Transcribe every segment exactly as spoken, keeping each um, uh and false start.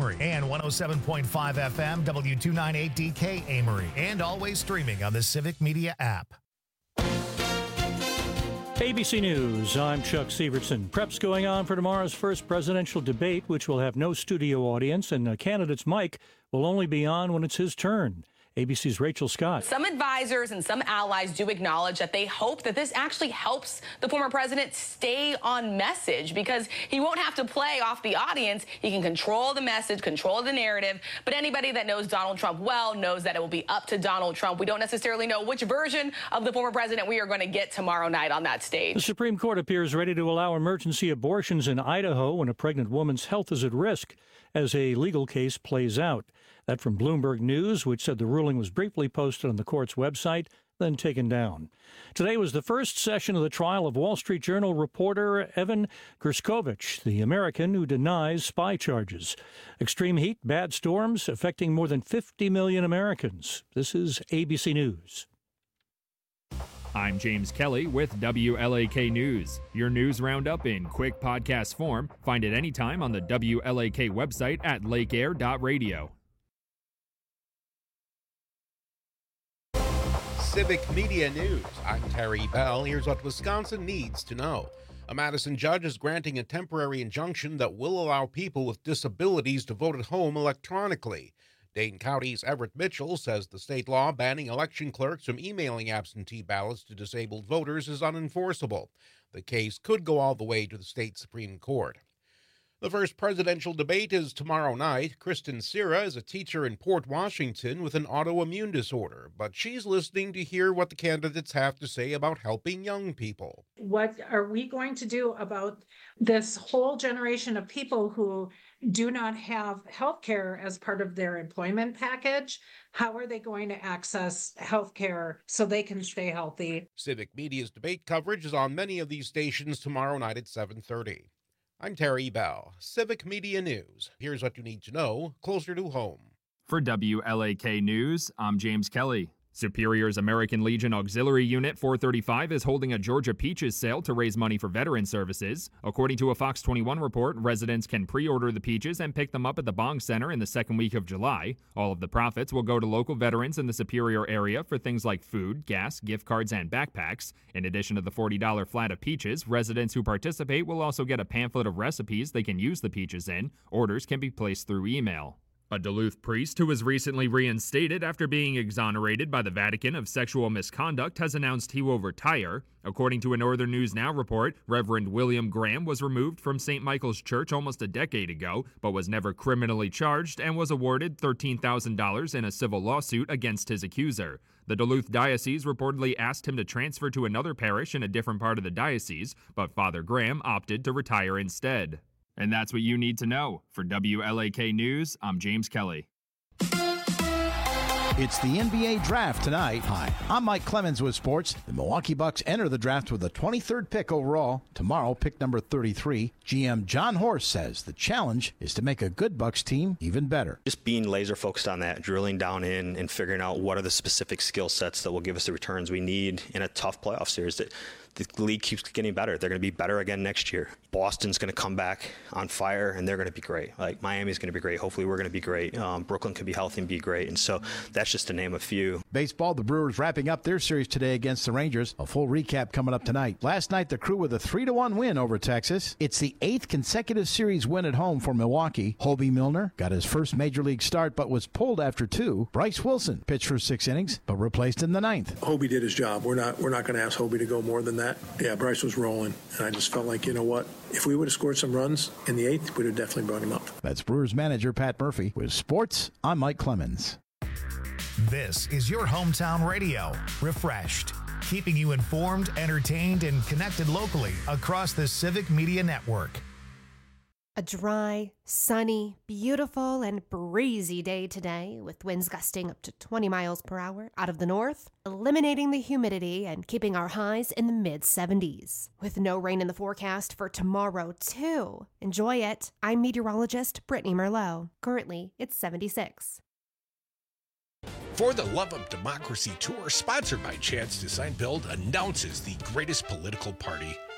Amory, and one oh seven point five F M, W two ninety-eight D K Amory, and always streaming on the Civic Media app. A B C News, I'm Chuck Severson. Prep's going on for tomorrow's first presidential debate, which will have no studio audience, and a candidate's mic will only be on when it's his turn. A B C's Rachel Scott. Some advisors and some allies do acknowledge that they hope that this actually helps the former president stay on message because he won't have to play off the audience. He can control the message, control the narrative. But anybody that knows Donald Trump well knows that it will be up to Donald Trump. We don't necessarily know which version of the former president we are going to get tomorrow night on that stage. The Supreme Court appears ready to allow emergency abortions in Idaho when a pregnant woman's health is at risk as a legal case plays out. That from Bloomberg News, which said the ruling was briefly posted on the court's website, then taken down. Today was the first session of the trial of Wall Street Journal reporter Evan Gershkovich, the American who denies spy charges. Extreme heat, bad storms affecting more than fifty million Americans. This is A B C News. I'm James Kelly with W L A K News. Your news roundup in quick podcast form. Find it anytime on the W L A K website at lake air dot radio. Civic Media News. I'm Terry Bell. Here's what Wisconsin needs to know. A Madison judge is granting a temporary injunction that will allow people with disabilities to vote at home electronically. Dane County's Everett Mitchell says the state law banning election clerks from emailing absentee ballots to disabled voters is unenforceable. The case could go all the way to the state Supreme Court. The first presidential debate is tomorrow night. Kristen Sierra is a teacher in Port Washington with an autoimmune disorder, but she's listening to hear what the candidates have to say about helping young people. What are we going to do about this whole generation of people who do not have health care as part of their employment package? How are they going to access health care so they can stay healthy? Civic Media's debate coverage is on many of these stations tomorrow night at seven thirty. I'm Terry Bell, Civic Media News. Here's what you need to know closer to home. For W L A K News, I'm James Kelly. Superior's American Legion Auxiliary Unit four thirty-five is holding a Georgia Peaches sale to raise money for veteran services. According to a Fox twenty-one report, residents can pre-order the peaches and pick them up at the Bong Center in the second week of July. All of the profits will go to local veterans in the Superior area for things like food, gas, gift cards, and backpacks. In addition to the forty dollars flat of peaches, residents who participate will also get a pamphlet of recipes they can use the peaches in. Orders can be placed through email. A Duluth priest who was recently reinstated after being exonerated by the Vatican of sexual misconduct has announced he will retire. According to a Northern News Now report, Reverend William Graham was removed from Saint Michael's Church almost a decade ago, but was never criminally charged and was awarded thirteen thousand dollars in a civil lawsuit against his accuser. The Duluth Diocese reportedly asked him to transfer to another parish in a different part of the diocese, but Father Graham opted to retire instead. And that's what you need to know. For W L A K News, I'm James Kelly. It's the N B A Draft tonight. Hi, I'm Mike Clemens with sports. The Milwaukee Bucks enter the draft with the twenty-third pick overall. Tomorrow, pick number thirty-three. G M John Horst says the challenge is to make a good Bucks team even better. Just being laser focused on that, drilling down in and figuring out what are the specific skill sets that will give us the returns we need in a tough playoff series. That the league keeps getting better. They're going to be better again next year. Boston's going to come back on fire, and they're going to be great. Like, Miami's going to be great. Hopefully we're going to be great. Um, Brooklyn could be healthy and be great. And so that's just to name a few. Baseball, the Brewers wrapping up their series today against the Rangers. A full recap coming up tonight. Last night, the Crew with a three to one win over Texas. It's the eighth consecutive series win at home for Milwaukee. Hobie Milner got his first major league start, but was pulled after two. Bryce Wilson pitched for six innings, but replaced in the ninth. Hobie did his job. We're not, we're not going to ask Hobie to go more than that. Yeah, Bryce was rolling, and I just felt like, you know what, if we would have scored some runs in the eighth, we'd have definitely brought him up. That's Brewers manager Pat Murphy. With sports, I'm Mike Clemens. This is your hometown radio, Refreshed, keeping you informed, entertained, and connected locally across the Civic Media Network. A dry, sunny, beautiful, and breezy day today, with winds gusting up to twenty miles per hour out of the north, eliminating the humidity and keeping our highs in the mid seventies. With no rain in the forecast for tomorrow, too. Enjoy it. I'm meteorologist Brittany Merlot. Currently, it's seventy-six. For the Love of Democracy Tour, sponsored by Chad's Design Build, announces the greatest political party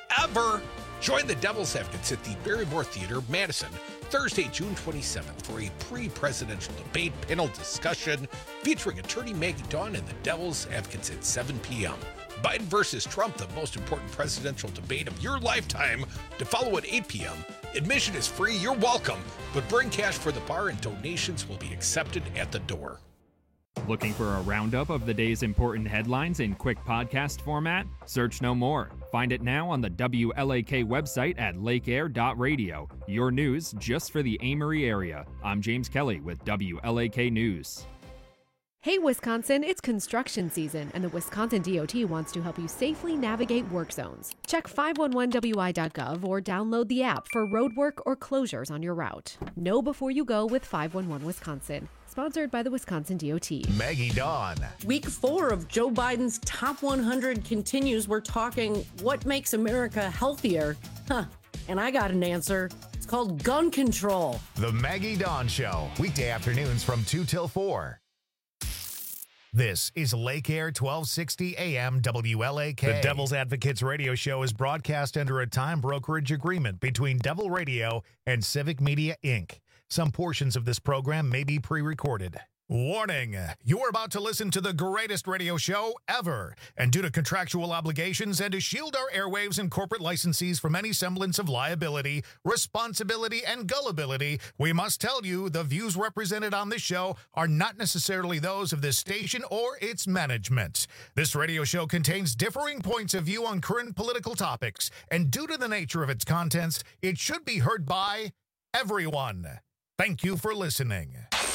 ever. Join the Devil's Advocates at the Barrymore Theater, Madison, Thursday, June twenty-seventh for a pre-presidential debate panel discussion featuring attorney Maggie Dawn and the Devil's Advocates at seven p.m. Biden versus Trump, the most important presidential debate of your lifetime, to follow at eight p.m. Admission is free. You're welcome, but bring cash for the bar and donations will be accepted at the door. Looking for a roundup of the day's important headlines in quick podcast format? Search no more. Find it now on the W L A K website at lake air dot radio. Your news just for the Amory area. I'm James Kelly with W L A K News. Hey, Wisconsin, it's construction season, and the Wisconsin D O T wants to help you safely navigate work zones. Check five one one W I dot gov or download the app for roadwork or closures on your route. Know before you go with five one one Wisconsin. Sponsored by the Wisconsin D O T. Maggie Dawn. Week four of Joe Biden's top one hundred continues. We're talking what makes America healthier. Huh. And I got an answer. It's called gun control. The Maggie Dawn Show. Weekday afternoons from two till four. This is Lake Air twelve sixty A M W L A K. The Devil's Advocates radio show is broadcast under a time brokerage agreement between Devil Radio and Civic Media, Incorporated. Some portions of this program may be pre-recorded. Warning, you're about to listen to the greatest radio show ever. And due to contractual obligations and to shield our airwaves and corporate licensees from any semblance of liability, responsibility, and gullibility, we must tell you the views represented on this show are not necessarily those of this station or its management. This radio show contains differing points of view on current political topics, and due to the nature of its contents, it should be heard by everyone. Thank you for listening.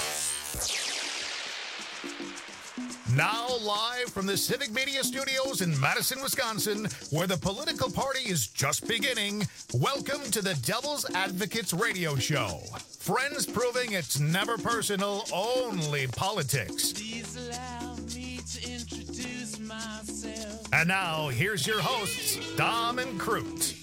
Now live from the Civic Media Studios in Madison, Wisconsin, where the political party is just beginning, welcome to the Devil's Advocates radio show. Friends proving it's never personal, only politics. Please allow me to introduce myself. And now, here's your hosts, Dom and Crute.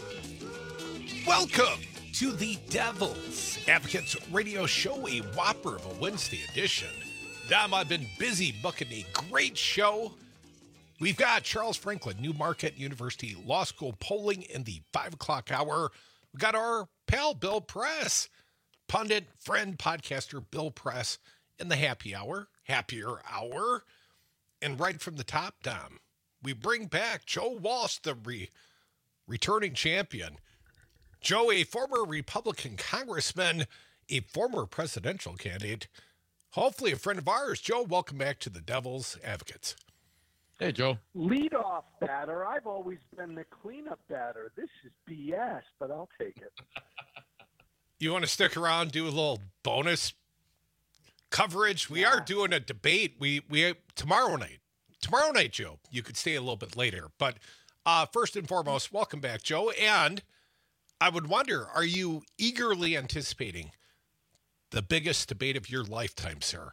Welcome to the Devil's Advocates radio show, a whopper of a Wednesday edition. Dom, I've been busy booking a great show. We've got Charles Franklin, New Marquette University Law School polling in the five o'clock hour. We've got our pal, Bill Press, pundit, friend, podcaster, Bill Press, in the happy hour, happier hour. And right from the top, Dom, we bring back Joe Walsh, the re- returning champion. Joe, a former Republican congressman, a former presidential candidate, hopefully a friend of ours. Joe, welcome back to the Devil's Advocates. Hey, Joe. Leadoff batter. I've always been the cleanup batter. This is B S, but I'll take it. You want to stick around, do a little bonus coverage? We yeah. are doing a debate. We we tomorrow night. Tomorrow night, Joe. You could stay a little bit later, but uh, first and foremost, welcome back, Joe. And I would wonder, are you eagerly anticipating the biggest debate of your lifetime, sir?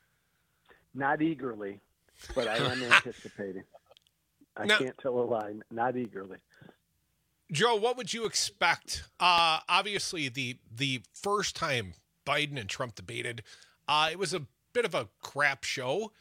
Not eagerly, but I am anticipating. I now, can't tell a lie. Not eagerly. Joe, what would you expect? Uh, obviously, the the first time Biden and Trump debated, uh, it was a bit of a crap show.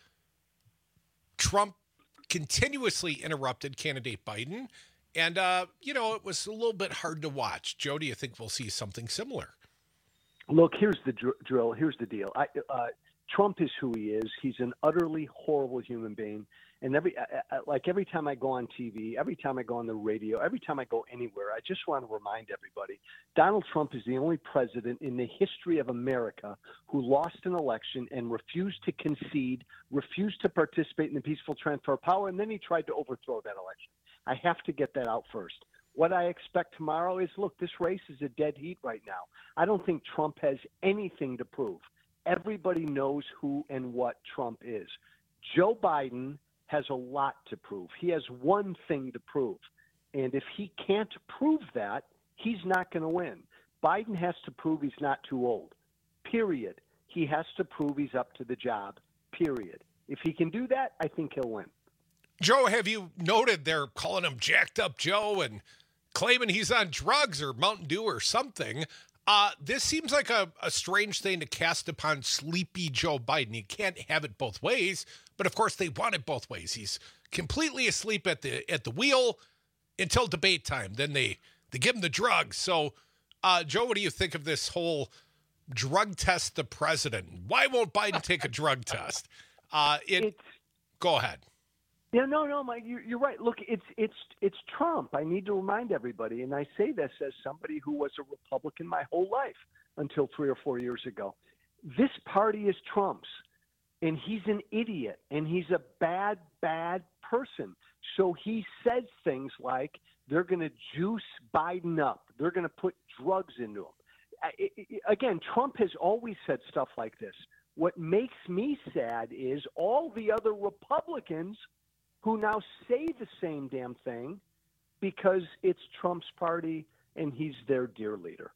Trump continuously interrupted candidate Biden, and, uh, you know, it was a little bit hard to watch. Joe, do you think we'll see something similar? Look, here's the dr- drill. Here's the deal. I, uh, Trump is who he is. He's an utterly horrible human being. And every, uh, like every time I go on T V, every time I go on the radio, every time I go anywhere, I just want to remind everybody, Donald Trump is the only president in the history of America who lost an election and refused to concede, refused to participate in the peaceful transfer of power, and then he tried to overthrow that election. I have to get that out first. What I expect tomorrow is, look, this race is a dead heat right now. I don't think Trump has anything to prove. Everybody knows who and what Trump is. Joe Biden has a lot to prove. He has one thing to prove. And if he can't prove that, he's not going to win. Biden has to prove he's not too old, period. He has to prove he's up to the job, period. If he can do that, I think he'll win. Joe, have you noted they're calling him Jacked Up Joe and claiming he's on drugs or Mountain Dew or something? Uh, this seems like a, a strange thing to cast upon sleepy Joe Biden. He can't have it both ways, but of course they want it both ways. He's completely asleep at the at the wheel, until debate time. Then they, they give him the drugs. So, uh, Joe, what do you think of this whole drug test the president? Why won't Biden take a drug test? Uh, it, it's, go ahead. Yeah, no, no, Mike, you're, you're right. Look, it's it's it's Trump. I need to remind everybody, and I say this as somebody who was a Republican my whole life until three or four years ago. This party is Trump's, and he's an idiot, and he's a bad, bad person. So he says things like they're going to juice Biden up. They're going to put drugs into him. Again, Trump has always said stuff like this. What makes me sad is all the other Republicans who now say the same damn thing because it's Trump's party and he's their dear leader.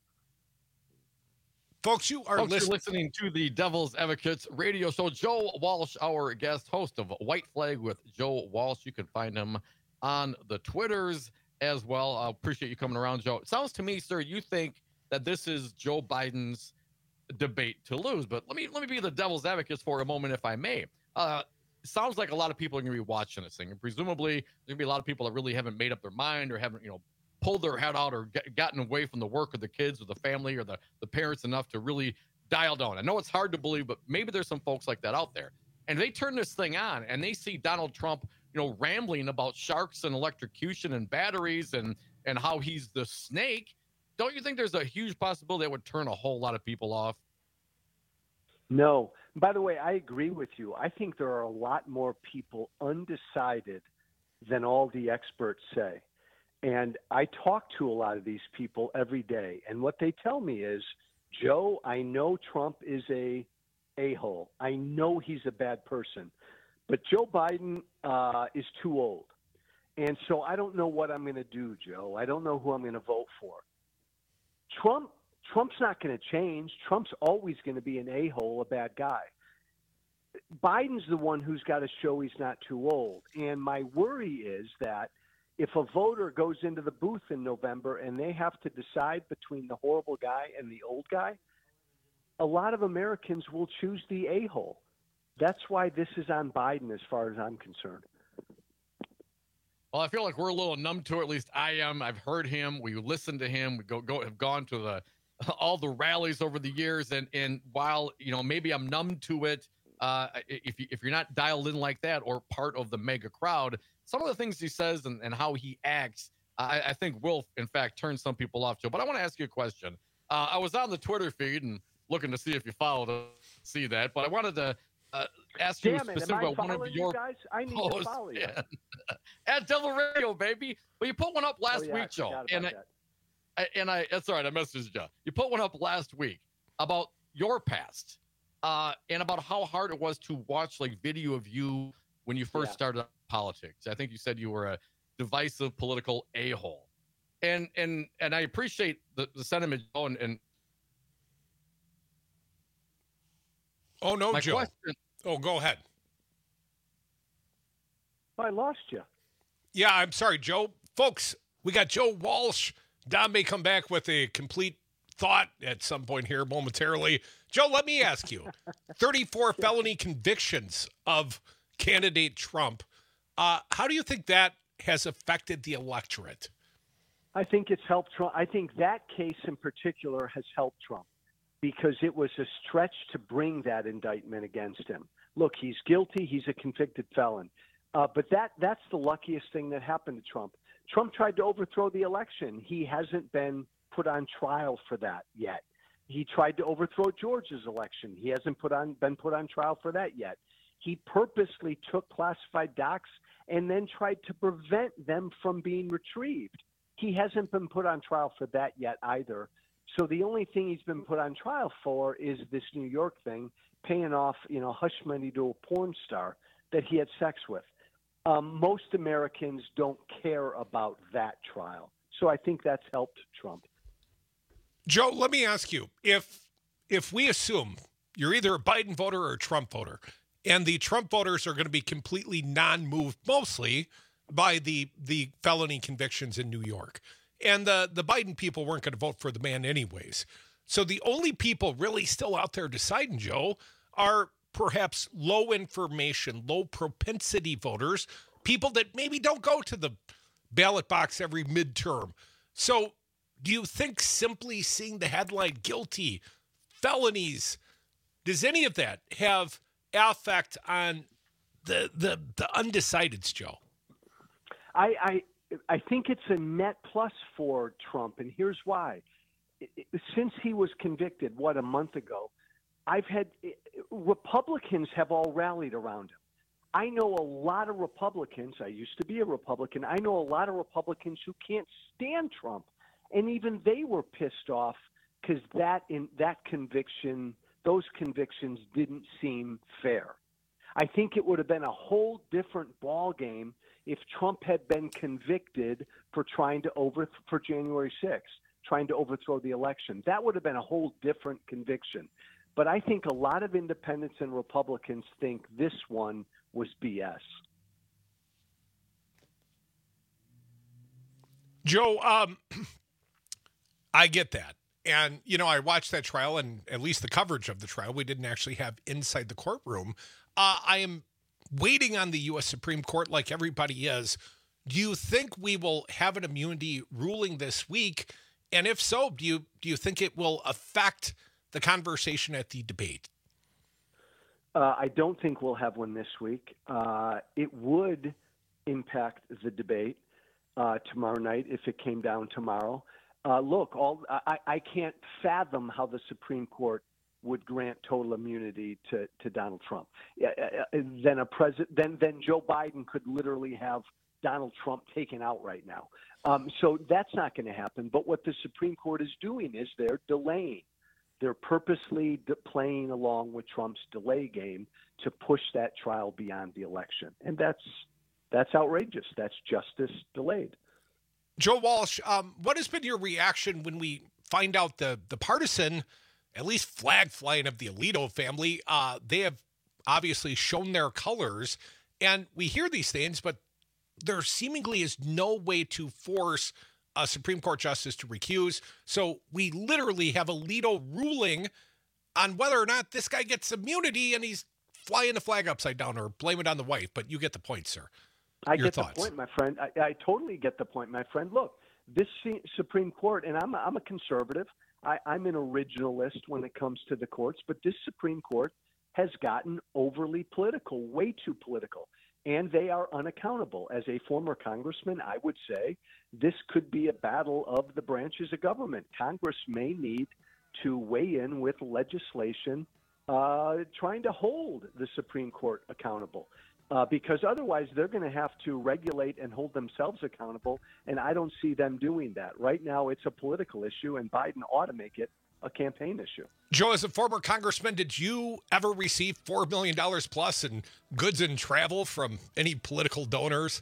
Folks, you are Folks, listen- you're listening to the Devil's Advocates radio show. Joe Walsh, our guest host of White Flag with Joe Walsh. You can find him on the Twitters as well. I appreciate you coming around, Joe. It sounds to me, sir, you think that this is Joe Biden's debate to lose. But let me let me be the devil's advocate for a moment, if I may. Uh, it sounds like a lot of people are going to be watching this thing, and presumably there's going to be a lot of people that really haven't made up their mind or haven't, you know, pulled their head out or get, gotten away from the work of the kids or the family or the, the parents enough to really dial down. I know it's hard to believe, but maybe there's some folks like that out there. And they turn this thing on and they see Donald Trump, you know, rambling about sharks and electrocution and batteries and and how he's the snake. Don't you think there's a huge possibility that would turn a whole lot of people off? No. By the way, I agree with you. I think there are a lot more people undecided than all the experts say. And I talk to a lot of these people every day. And what they tell me is, Joe, I know Trump is a a-hole. I know he's a bad person. But Joe Biden uh, is too old. And so I don't know what I'm going to do, Joe. I don't know who I'm going to vote for. Trump Trump's not going to change. Trump's always going to be an a-hole, a bad guy. Biden's the one who's got to show he's not too old. And my worry is that if a voter goes into the booth in November and they have to decide between the horrible guy and the old guy, a lot of Americans will choose the a-hole. That's why this is on Biden as far as I'm concerned. Well, I feel like we're a little numb to it. At least I am. I've heard him. We listen to him. We go, go have gone to the all the rallies over the years. And and while, you know, maybe I'm numb to it, uh, if, you, if you're not dialed in like that or part of the mega crowd, some of the things he says and, and how he acts, I, I think will, in fact, turn some people off, Joe. But I want to ask you a question. Uh, I was on the Twitter feed and looking to see if you followed to see that, but I wanted to uh, ask you Damn it, specifically am I about one of following your you guys? I need posts. to follow you. At Devil Radio, baby. Well, you put one up last Oh, yeah, week, I Joe. forgot And I, about I, and I, that's all right. I messaged you. You put one up last week about your past uh, and about how hard it was to watch like video of you when you first Yeah. started politics. I think you said you were a divisive political a-hole. And and and I appreciate the, the sentiment, Joe. And, and Oh, no, my Joe. question, Oh, go ahead. I lost you. Yeah, I'm sorry, Joe. Folks, we got Joe Walsh. Don may come back with a complete thought at some point here momentarily. Joe, let me ask you. thirty-four felony convictions of candidate Trump. Uh, how do you think that has affected the electorate? I think it's helped Trump. I think that case in particular has helped Trump because it was a stretch to bring that indictment against him. Look, he's guilty. He's a convicted felon. Uh, but that that's the luckiest thing that happened to Trump. Trump tried to overthrow the election. He hasn't been put on trial for that yet. He tried to overthrow Georgia's election. He hasn't put on been put on trial for that yet. He purposely took classified docs and then tried to prevent them from being retrieved. He hasn't been put on trial for that yet either. So the only thing he's been put on trial for is this New York thing, paying off, you know, hush money to a porn star that he had sex with. Um, most Americans don't care about that trial. So I think that's helped Trump. Joe, let me ask you, if if we assume you're either a Biden voter or a Trump voter, and the Trump voters are going to be completely non-moved mostly by the the felony convictions in New York, and the, the Biden people weren't going to vote for the man anyways. So the only people really still out there deciding, Joe, are perhaps low information, low propensity voters, people that maybe don't go to the ballot box every midterm. So do you think simply seeing the headline guilty, felonies, does any of that have effect on the the, the undecideds, Joe? I, I I think it's a net plus for Trump, and here's why. Since he was convicted, what, a month ago, I've had Republicans have all rallied around him. I know a lot of Republicans. I used to be a Republican. I know a lot of Republicans who can't stand Trump, and even they were pissed off because that in that conviction, those convictions didn't seem fair. I think it would have been a whole different ball game if Trump had been convicted for trying to over for January sixth, trying to overthrow the election. That would have been a whole different conviction. But I think a lot of independents and Republicans think this one was B S. Joe, um, I get that. And, you know, I watched that trial, and at least the coverage of the trial, we didn't actually have inside the courtroom. Uh, I am waiting on the U S Supreme Court like everybody is. Do you think we will have an immunity ruling this week? And if so, do you do you think it will affect the conversation at the debate? Uh, I don't think we'll have one this week. Uh, it would impact the debate uh, tomorrow night if it came down tomorrow. Uh, look, all I, I can't fathom how the Supreme Court would grant total immunity to, to Donald Trump. Uh, then a president, then then Joe Biden could literally have Donald Trump taken out right now. Um, so that's not going to happen. But what the Supreme Court is doing is they're delaying. They're purposely de- playing along with Trump's delay game to push that trial beyond the election, and that's that's outrageous. That's justice delayed. Joe Walsh, um, what has been your reaction when we find out the the partisan, at least flag flying of the Alito family? Uh, they have obviously shown their colors, and we hear these things, but there seemingly is no way to force a Supreme Court justice to recuse. So we literally have Alito ruling on whether or not this guy gets immunity, and he's flying the flag upside down or blame it on the wife. But you get the point, sir. I Your get thoughts. the point, my friend. I, I totally get the point, my friend. Look, this Supreme Court, and I'm, I'm a conservative. I, I'm an originalist when it comes to the courts, but this Supreme Court has gotten overly political, way too political, and they are unaccountable. As a former congressman, I would say this could be a battle of the branches of government. Congress may need to weigh in with legislation uh, trying to hold the Supreme Court accountable. Uh, because otherwise they're going to have to regulate and hold themselves accountable, and I don't see them doing that. Right now it's a political issue, and Biden ought to make it a campaign issue. Joe, as a former congressman, did you ever receive four million dollars plus in goods and travel from any political donors?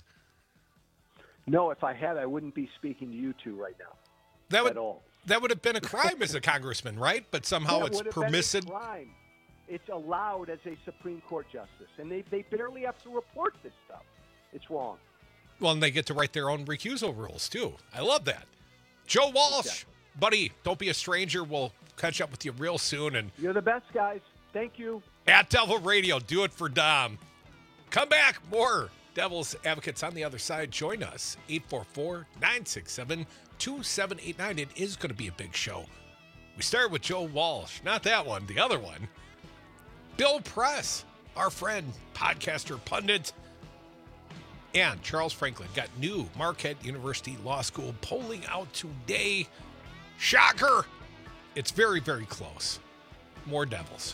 No, if I had, I wouldn't be speaking to you two right now that would, at all. That would have been a crime as a congressman, right? But somehow yeah, it's it permissible. Been a crime. It's allowed as a Supreme Court justice, and they, they barely have to report this stuff. It's wrong. Well, and they get to write their own recusal rules, too. I love that. Joe Walsh, exactly. Buddy, don't be a stranger. We'll catch up with you real soon. And you're the best, guys. Thank you. At Devil Radio, do it for Dom. Come back. More Devil's Advocates on the other side. Join us. eight four four, nine six seven, two seven eight nine. It is going to be a big show. We start with Joe Walsh. Not that one, the other one. Bill Press, our friend, podcaster, pundit, and Charles Franklin got new Marquette University Law School polling out today. Shocker! It's very, very close. More Devils.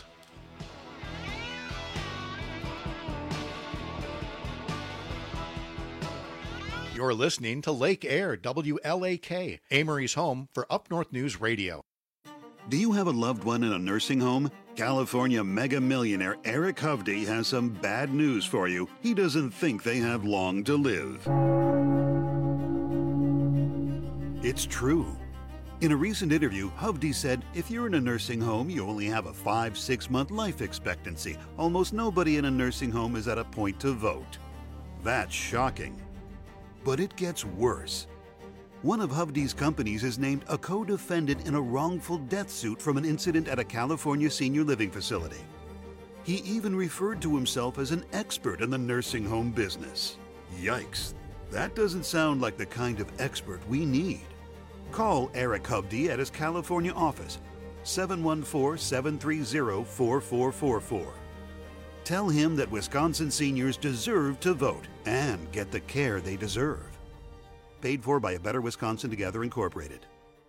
You're listening to Lake Air, W L A K, Amory's home for Up North News Radio. Do you have a loved one in a nursing home? California mega millionaire Eric Hovde has some bad news for you. He doesn't think they have long to live. It's true. In a recent interview, Hovde said, if you're in a nursing home, you only have a five, six month life expectancy. Almost nobody in a nursing home is at a point to vote. That's shocking. But it gets worse. One of Hovde's companies is named a co-defendant in a wrongful death suit from an incident at a California senior living facility. He even referred to himself as an expert in the nursing home business. Yikes. That doesn't sound like the kind of expert we need. Call Eric Hubdy at his California office, seven one four, seven three zero, four four four four. Tell him that Wisconsin seniors deserve to vote and get the care they deserve. Paid for by A Better Wisconsin Together Incorporated.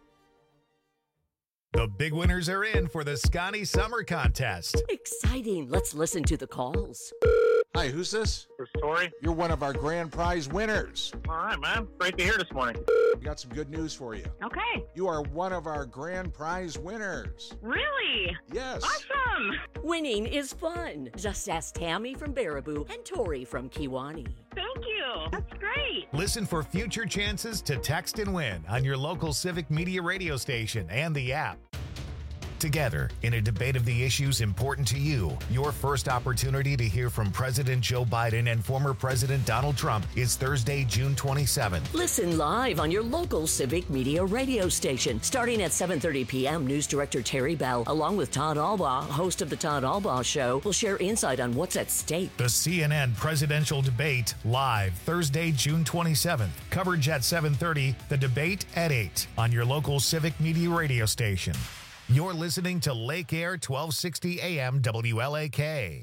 The big winners are in for the Scotty Summer Contest. Exciting. Let's listen to the calls. Hi, who's this? This is Tori. You're one of our grand prize winners. All right, man. Great to hear this morning. We got some good news for you. Okay. You are one of our grand prize winners. Really? Yes. Awesome. Winning is fun. Just ask Tammy from Baraboo and Tori from Kewanee. Thank you. That's great. Listen for future chances to text and win on your local Civic Media radio station and the app. Together, in a debate of the issues important to you, your first opportunity to hear from President Joe Biden and former President Donald Trump is Thursday, June twenty-seventh. Listen live on your local Civic Media radio station. Starting at seven thirty p.m., News Director Terry Bell, along with Todd Albaugh, host of The Todd Albaugh Show, will share insight on what's at stake. The C N N presidential debate, live Thursday, June twenty-seventh. Coverage at seven thirty, the debate at eight on your local Civic Media radio station. You're listening to Lake Air twelve sixty A M W L A K.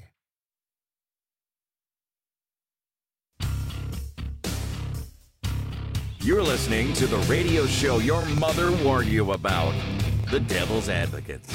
You're listening to the radio show your mother warned you about, The Devil's Advocates.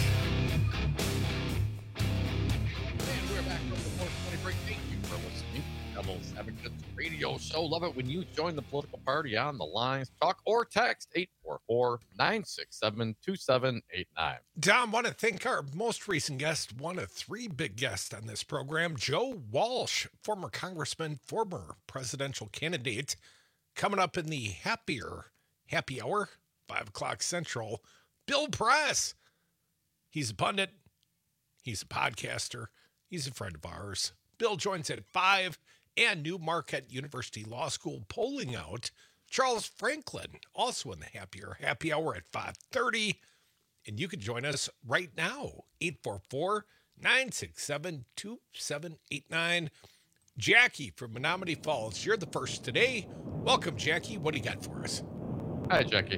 And we're back from the four twenty break. Thank you for listening to Devil's Advocates radio show. Love it when you join the political party on the lines. Talk or text eight four four, nine six seven, two seven eight nine. Dom, want to thank our most recent guest, one of three big guests on this program, Joe Walsh, former congressman, former presidential candidate, coming up in the happier happy hour, five o'clock Central. Bill Press. He's a pundit. He's a podcaster. He's a friend of ours. Bill joins at five, and new Marquette University Law School polling out Charles Franklin, also in the happier happy hour at five thirty. And you can join us right now, eight four four, nine six seven, two seven eight nine. Jackie from Menominee Falls, you're the first today. Welcome, Jackie. What do you got for us? Hi, Jackie.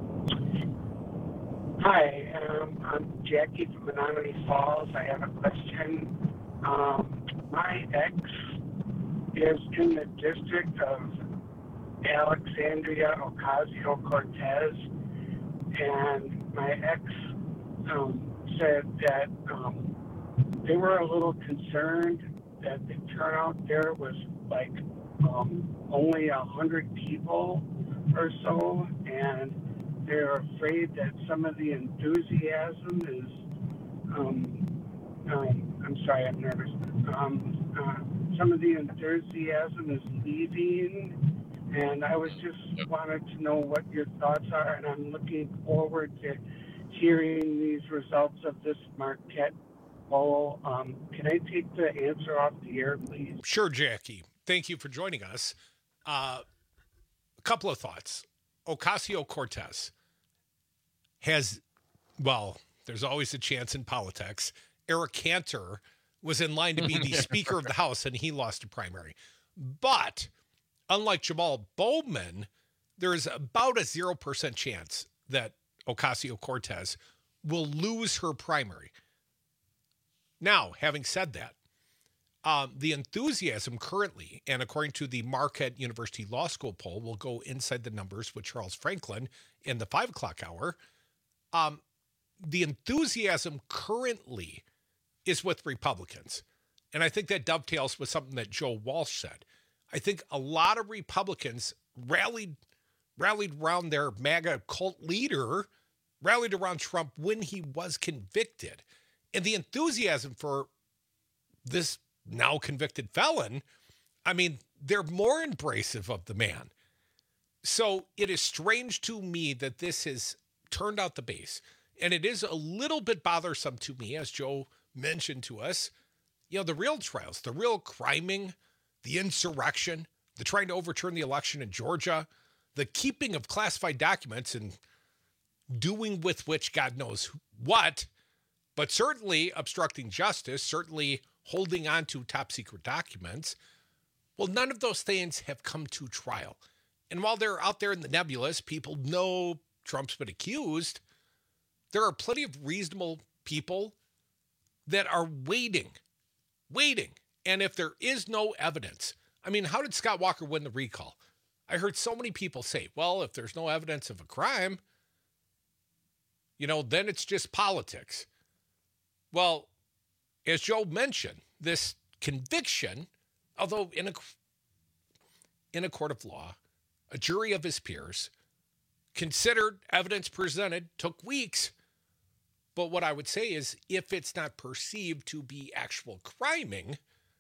Hi, um, I'm Jackie from Menominee Falls. I have a question. Um, my ex is in the district of Alexandria Ocasio-Cortez, and my ex um, said that um, they were a little concerned that the turnout there was like um, only a hundred people or so, and they're afraid that some of the enthusiasm is, um, um, I'm sorry, I'm nervous, um, uh, some of the enthusiasm is leaving, and I was just wanted to know what your thoughts are, and I'm looking forward to hearing these results of this Marquette poll. Um, can I take the answer off the air, please? Sure, Jackie. Thank you for joining us. Uh, a couple of thoughts. Ocasio-Cortez has, well, there's always a chance in politics. Eric Cantor was in line to be the Speaker of the House, and he lost a primary. But unlike Jamal Bowman, there is about a zero percent chance that Ocasio-Cortez will lose her primary. Now, having said that, um, the enthusiasm currently, and according to the Marquette University Law School poll, will go inside the numbers with Charles Franklin in the five o'clock hour. Um, the enthusiasm currently is with Republicans. And I think that dovetails with something that Joe Walsh said. I think a lot of Republicans rallied rallied around their MAGA cult leader, rallied around Trump when he was convicted. And the enthusiasm for this now convicted felon, I mean, they're more embracive of the man. So it is strange to me that this has turned out the base. And it is a little bit bothersome to me, as Joe mentioned to us, you know, the real trials, the real criming, the insurrection, the trying to overturn the election in Georgia, the keeping of classified documents and doing with which God knows what, but certainly obstructing justice, certainly holding on to top secret documents. Well, none of those things have come to trial. And while they're out there in the nebulous, people know Trump's been accused. There are plenty of reasonable people that are waiting, waiting. And if there is no evidence, I mean, how did Scott Walker win the recall? I heard so many people say, well, if there's no evidence of a crime, you know, then it's just politics. Well, as Joe mentioned, this conviction, although in a, in a court of law, a jury of his peers considered evidence presented, took weeks. But what I would say is if it's not perceived to be actual criming,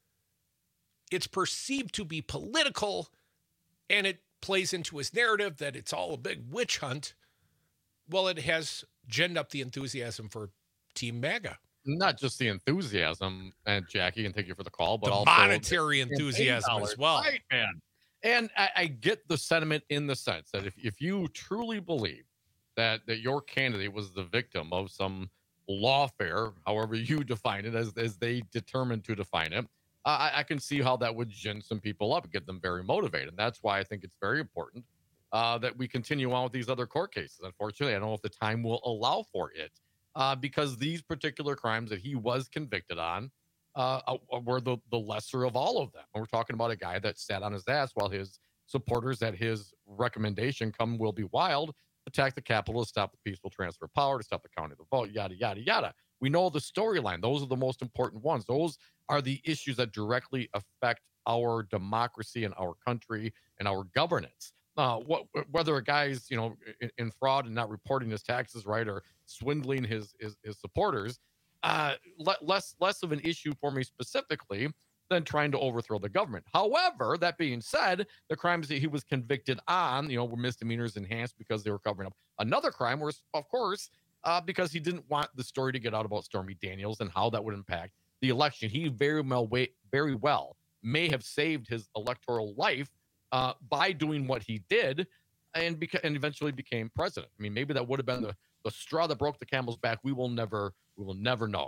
it's perceived to be political, and it plays into his narrative that it's all a big witch hunt. Well, it has ginned up the enthusiasm for Team MAGA. Not just the enthusiasm, and Jackie can take you for the call, but the also monetary enthusiasm as well. Right, man. And I, I get the sentiment in the sense that if, if you truly believe that, that your candidate was the victim of some lawfare, however you define it, as, as they determined to define it, I, I can see how that would gin some people up and get them very motivated. And that's why I think it's very important uh, that we continue on with these other court cases. Unfortunately, I don't know if the time will allow for it uh, because these particular crimes that he was convicted on uh, uh, were the, the lesser of all of them. And we're talking about a guy that sat on his ass while his supporters at his recommendation, Come Will Be Wild, attacked the Capitol to stop the peaceful transfer of power, to stop the counting of the vote, yada, yada, yada. We know the storyline. Those are the most important ones. Those are the issues that directly affect our democracy and our country and our governance. Uh, what, whether a guy's, you know, in, in fraud and not reporting his taxes right, or swindling his his, his supporters, uh, le- less less of an issue for me specifically than trying to overthrow the government. However, that being said, the crimes that he was convicted on, you know, were misdemeanors enhanced because they were covering up another crime, was, of course, uh, because he didn't want the story to get out about Stormy Daniels and how that would impact the election. He very well, very well may have saved his electoral life uh, by doing what he did, and beca- and eventually became president. I mean, maybe that would have been the, the straw that broke the camel's back. We will never, we will never know.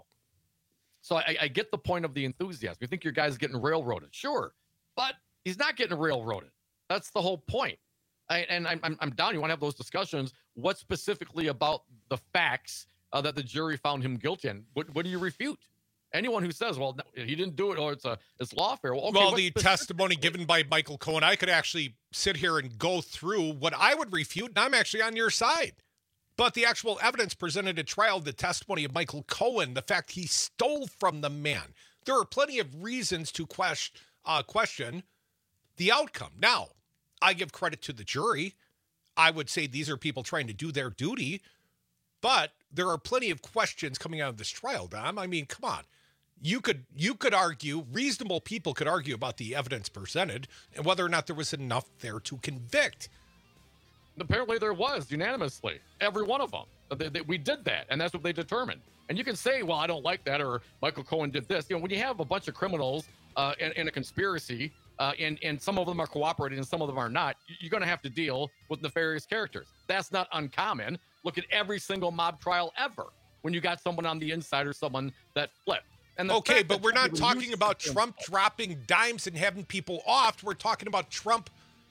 So I, I get the point of the enthusiasm. You think your guy's getting railroaded, sure, but he's not getting railroaded. That's the whole point. I, and I'm, I'm I'm down. You want to have those discussions? What specifically about the facts uh, that the jury found him guilty in? What what do you refute? Anyone who says, well, no, he didn't do it, or it's a it's lawfare. Well, okay, well the testimony given by Michael Cohen, I could actually sit here and go through what I would refute, and I'm actually on your side. But the actual evidence presented at trial, the testimony of Michael Cohen, the fact he stole from the man, there are plenty of reasons to question, uh, question the outcome. Now, I give credit to the jury. I would say these are people trying to do their duty, but there are plenty of questions coming out of this trial, Dom. I mean, come on. You could you could argue, reasonable people could argue about the evidence presented and whether or not there was enough there to convict. Apparently there was, unanimously. Every one of them. They, they, we did that, and that's what they determined. And you can say, well, I don't like that, or Michael Cohen did this. You know, when you have a bunch of criminals uh, in, in a conspiracy, uh, and, and some of them are cooperating and some of them are not, you're going to have to deal with nefarious characters. That's not uncommon. Look at every single mob trial ever when you got someone on the inside or someone that flipped. And okay, but we're not talking about Trump dropping dimes and having people off. We're talking about Trump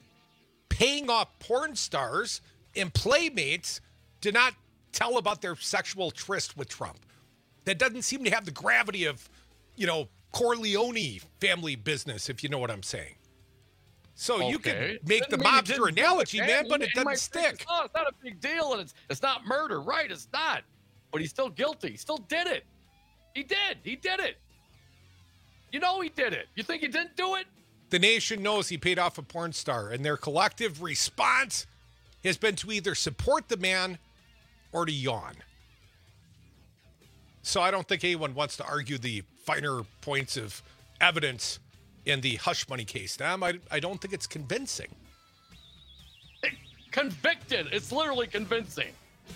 paying off porn stars and playmates to not tell about their sexual tryst with Trump. That doesn't seem to have the gravity of, you know, Corleone family business, if you know what I'm saying. So okay. You can make the mobster analogy, it, man, man, but it doesn't stick. Oh, it's not a big deal, and it's it's not murder, right? It's not. But he's still guilty. He still did it. He did. He did it. You know he did it. You think he didn't do it? The nation knows he paid off a porn star, and their collective response has been to either support the man or to yawn. So I don't think anyone wants to argue the finer points of evidence in the hush money case. Now, I, I don't think it's convincing. Convicted. It's literally convincing.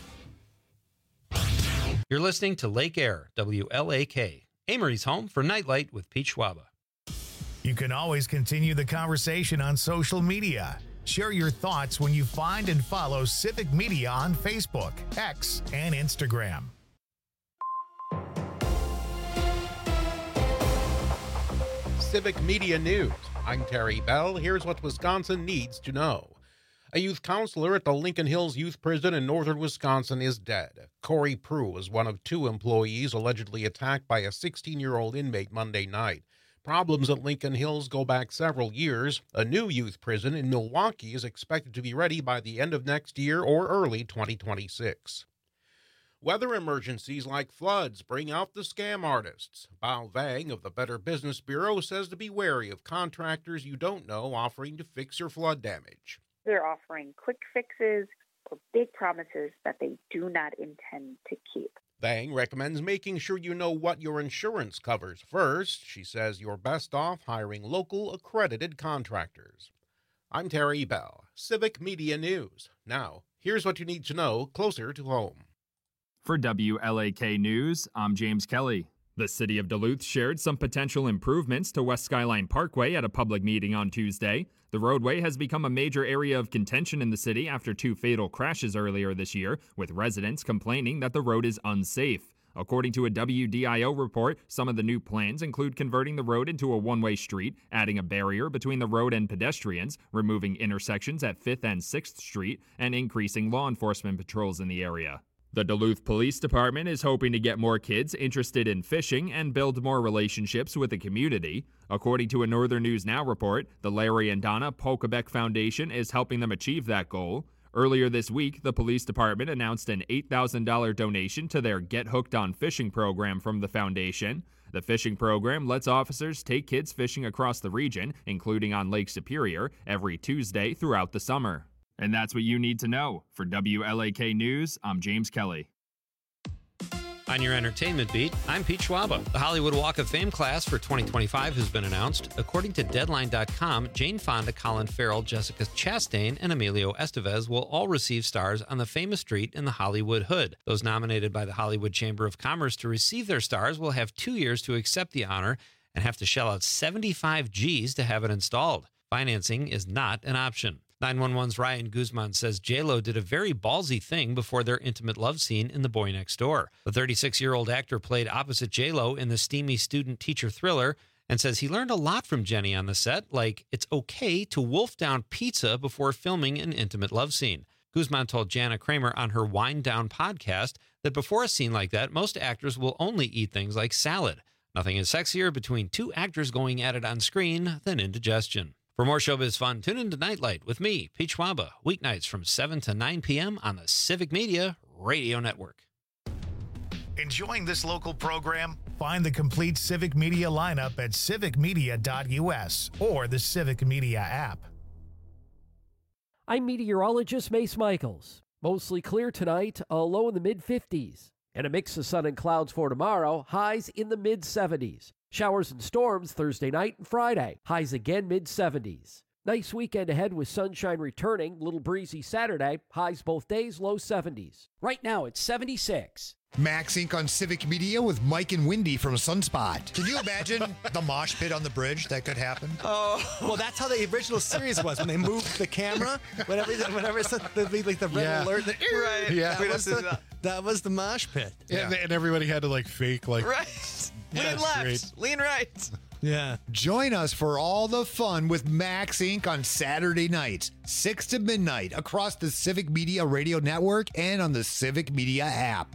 You're listening to Lake Air, W L A K, Amory's home for Nightlight with Pete Schwaba. You can always continue the conversation on social media. Share your thoughts when you find and follow Civic Media on Facebook, X, and Instagram. Civic Media News. I'm Terry Bell. Here's what Wisconsin needs to know. A youth counselor at the Lincoln Hills Youth Prison in northern Wisconsin is dead. Corey Prue was one of two employees allegedly attacked by a sixteen-year-old inmate Monday night. Problems at Lincoln Hills go back several years. A new youth prison in Milwaukee is expected to be ready by the end of next year or early twenty twenty-six. Weather emergencies like floods bring out the scam artists. Bao Vang of the Better Business Bureau says to be wary of contractors you don't know offering to fix your flood damage. They're offering quick fixes or big promises that they do not intend to keep. Vang recommends making sure you know what your insurance covers first. She says you're best off hiring local accredited contractors. I'm Terry Bell, Civic Media News. Now, here's what you need to know closer to home. For W L A K News, I'm James Kelly. The city of Duluth shared some potential improvements to West Skyline Parkway at a public meeting on Tuesday. The roadway has become a major area of contention in the city after two fatal crashes earlier this year, with residents complaining that the road is unsafe. According to a W D I O report, some of the new plans include converting the road into a one-way street, adding a barrier between the road and pedestrians, removing intersections at fifth and sixth Street, and increasing law enforcement patrols in the area. The Duluth Police Department is hoping to get more kids interested in fishing and build more relationships with the community. According to a Northern News Now report, the Larry and Donna Polkabeck Foundation is helping them achieve that goal. Earlier this week, the police department announced an eight thousand dollars donation to their Get Hooked on Fishing program from the foundation. The fishing program lets officers take kids fishing across the region, including on Lake Superior, every Tuesday throughout the summer. And that's what you need to know. For W L A K News, I'm James Kelly. On your entertainment beat, I'm Pete Schwaba. The Hollywood Walk of Fame class for twenty twenty-five has been announced. According to Deadline dot com, Jane Fonda, Colin Farrell, Jessica Chastain, and Emilio Estevez will all receive stars on the famous street in the Hollywood Hood. Those nominated by the Hollywood Chamber of Commerce to receive their stars will have two years to accept the honor and have to shell out seventy-five G's to have it installed. Financing is not an option. nine one one's Ryan Guzman says J-Lo did a very ballsy thing before their intimate love scene in The Boy Next Door. The thirty-six-year-old actor played opposite J-Lo in the steamy student-teacher thriller and says he learned a lot from Jenny on the set, like it's okay to wolf down pizza before filming an intimate love scene. Guzman told Jana Kramer on her Wind Down podcast that before a scene like that, most actors will only eat things like salad. Nothing is sexier between two actors going at it on screen than indigestion. For more showbiz fun, tune in to Nightlight with me, Pete Schwaba, weeknights from seven to nine p.m. on the Civic Media Radio Network. Enjoying this local program? Find the complete Civic Media lineup at civic media dot u s or the Civic Media app. I'm meteorologist Mace Michaels. Mostly clear tonight, a low in the mid fifties. And a mix of sun and clouds for tomorrow, highs in the mid seventies. Showers and storms Thursday night and Friday. Highs again mid seventies. Nice weekend ahead with sunshine returning. Little breezy Saturday. Highs both days, low seventies. Right now it's seventy-six. Max Incorporated on Civic Media with Mike and Wendy from Sunspot. Can you imagine the mosh pit on the bridge that could happen? Oh, well, that's how the original series was when they moved the camera. Whenever, whenever it's the, the, like the red Yeah. alert, the, Right. Yeah, We that was, don't do the, that. that was the mosh pit. Yeah. And, and everybody had to like fake like Right. Yeah, lean that's left, great. lean right. Yeah. Join us for all the fun with Max Incorporated on Saturday nights, six to midnight, across the Civic Media Radio Network and on the Civic Media app.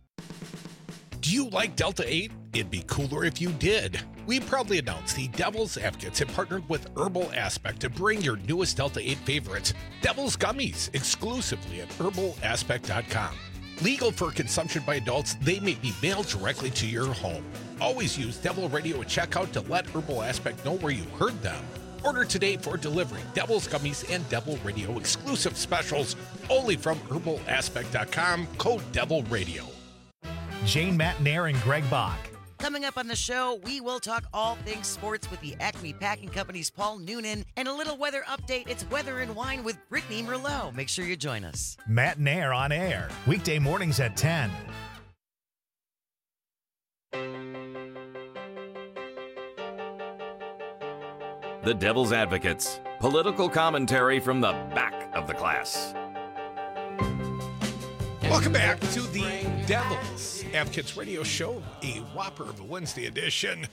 Do you like Delta eight? It'd be cooler if you did. We proudly announced the Devil's Advocates have partnered with Herbal Aspect to bring your newest Delta eight favorites, Devil's Gummies, exclusively at herbal aspect dot com. Legal for consumption by adults, they may be mailed directly to your home. Always use Devil Radio at checkout to let Herbal Aspect know where you heard them. Order today for delivery. Devil's Gummies and Devil Radio exclusive specials only from herbal aspect dot com, code Devil Radio. Jane Matnair and Greg Bach. Coming up on the show, we will talk all things sports with the Acme Packing Company's Paul Noonan and a little weather update. It's Weather and Wine with Brittany Merlot. Make sure you join us. Matnair on air, weekday mornings at ten. The Devil's Advocates. Political commentary from the back of the class. Welcome back to the Devil's Advocates Radio Show, a whopper of a Wednesday edition.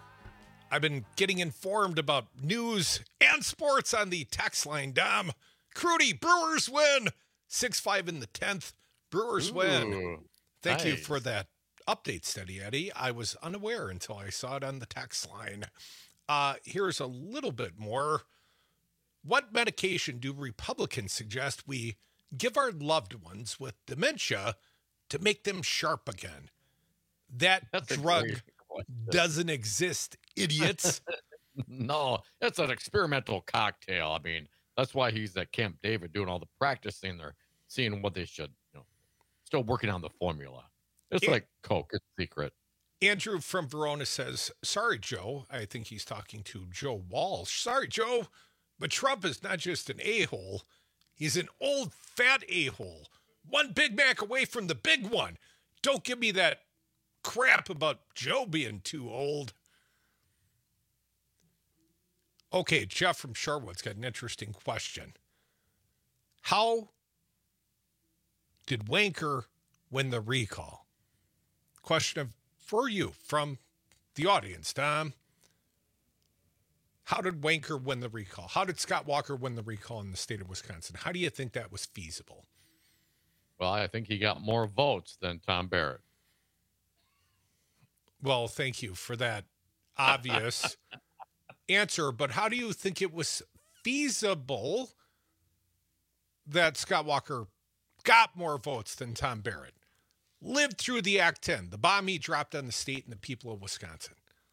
I've been getting informed about news and sports on the text line. Dom, Crudy, Brewers win. six five in the tenth. Brewers Ooh, win. Thank nice. you for that update, Steady Eddie. I was unaware until I saw it on the text line. Uh, here's a little bit more. What medication do Republicans suggest we give our loved ones with dementia to make them sharp again? That That's a drug great question. doesn't exist, idiots. No, it's an experimental cocktail. I mean, that's why he's at Camp David doing all the practicing. They're seeing what they should, you know, still working on the formula. It's Yeah. like Coke. It's secret. Andrew from Verona says, sorry, Joe. I think he's talking to Joe Walsh. Sorry, Joe, but Trump is not just an a-hole. He's an old, fat a-hole. One Big Mac away from the big one. Don't give me that crap about Joe being too old. Okay, Jeff from Sherwood's got an interesting question. How did Wanker win the recall? Question of for you from the audience, Tom. How did Wanker win the recall? How did Scott Walker win the recall in the state of Wisconsin? How do you think that was feasible? Well, I think he got more votes than Tom Barrett. Well, thank you for that obvious answer. But how do you think it was feasible that Scott Walker got more votes than Tom Barrett? Lived through the Act ten, the bomb he dropped on the state and the people of Wisconsin.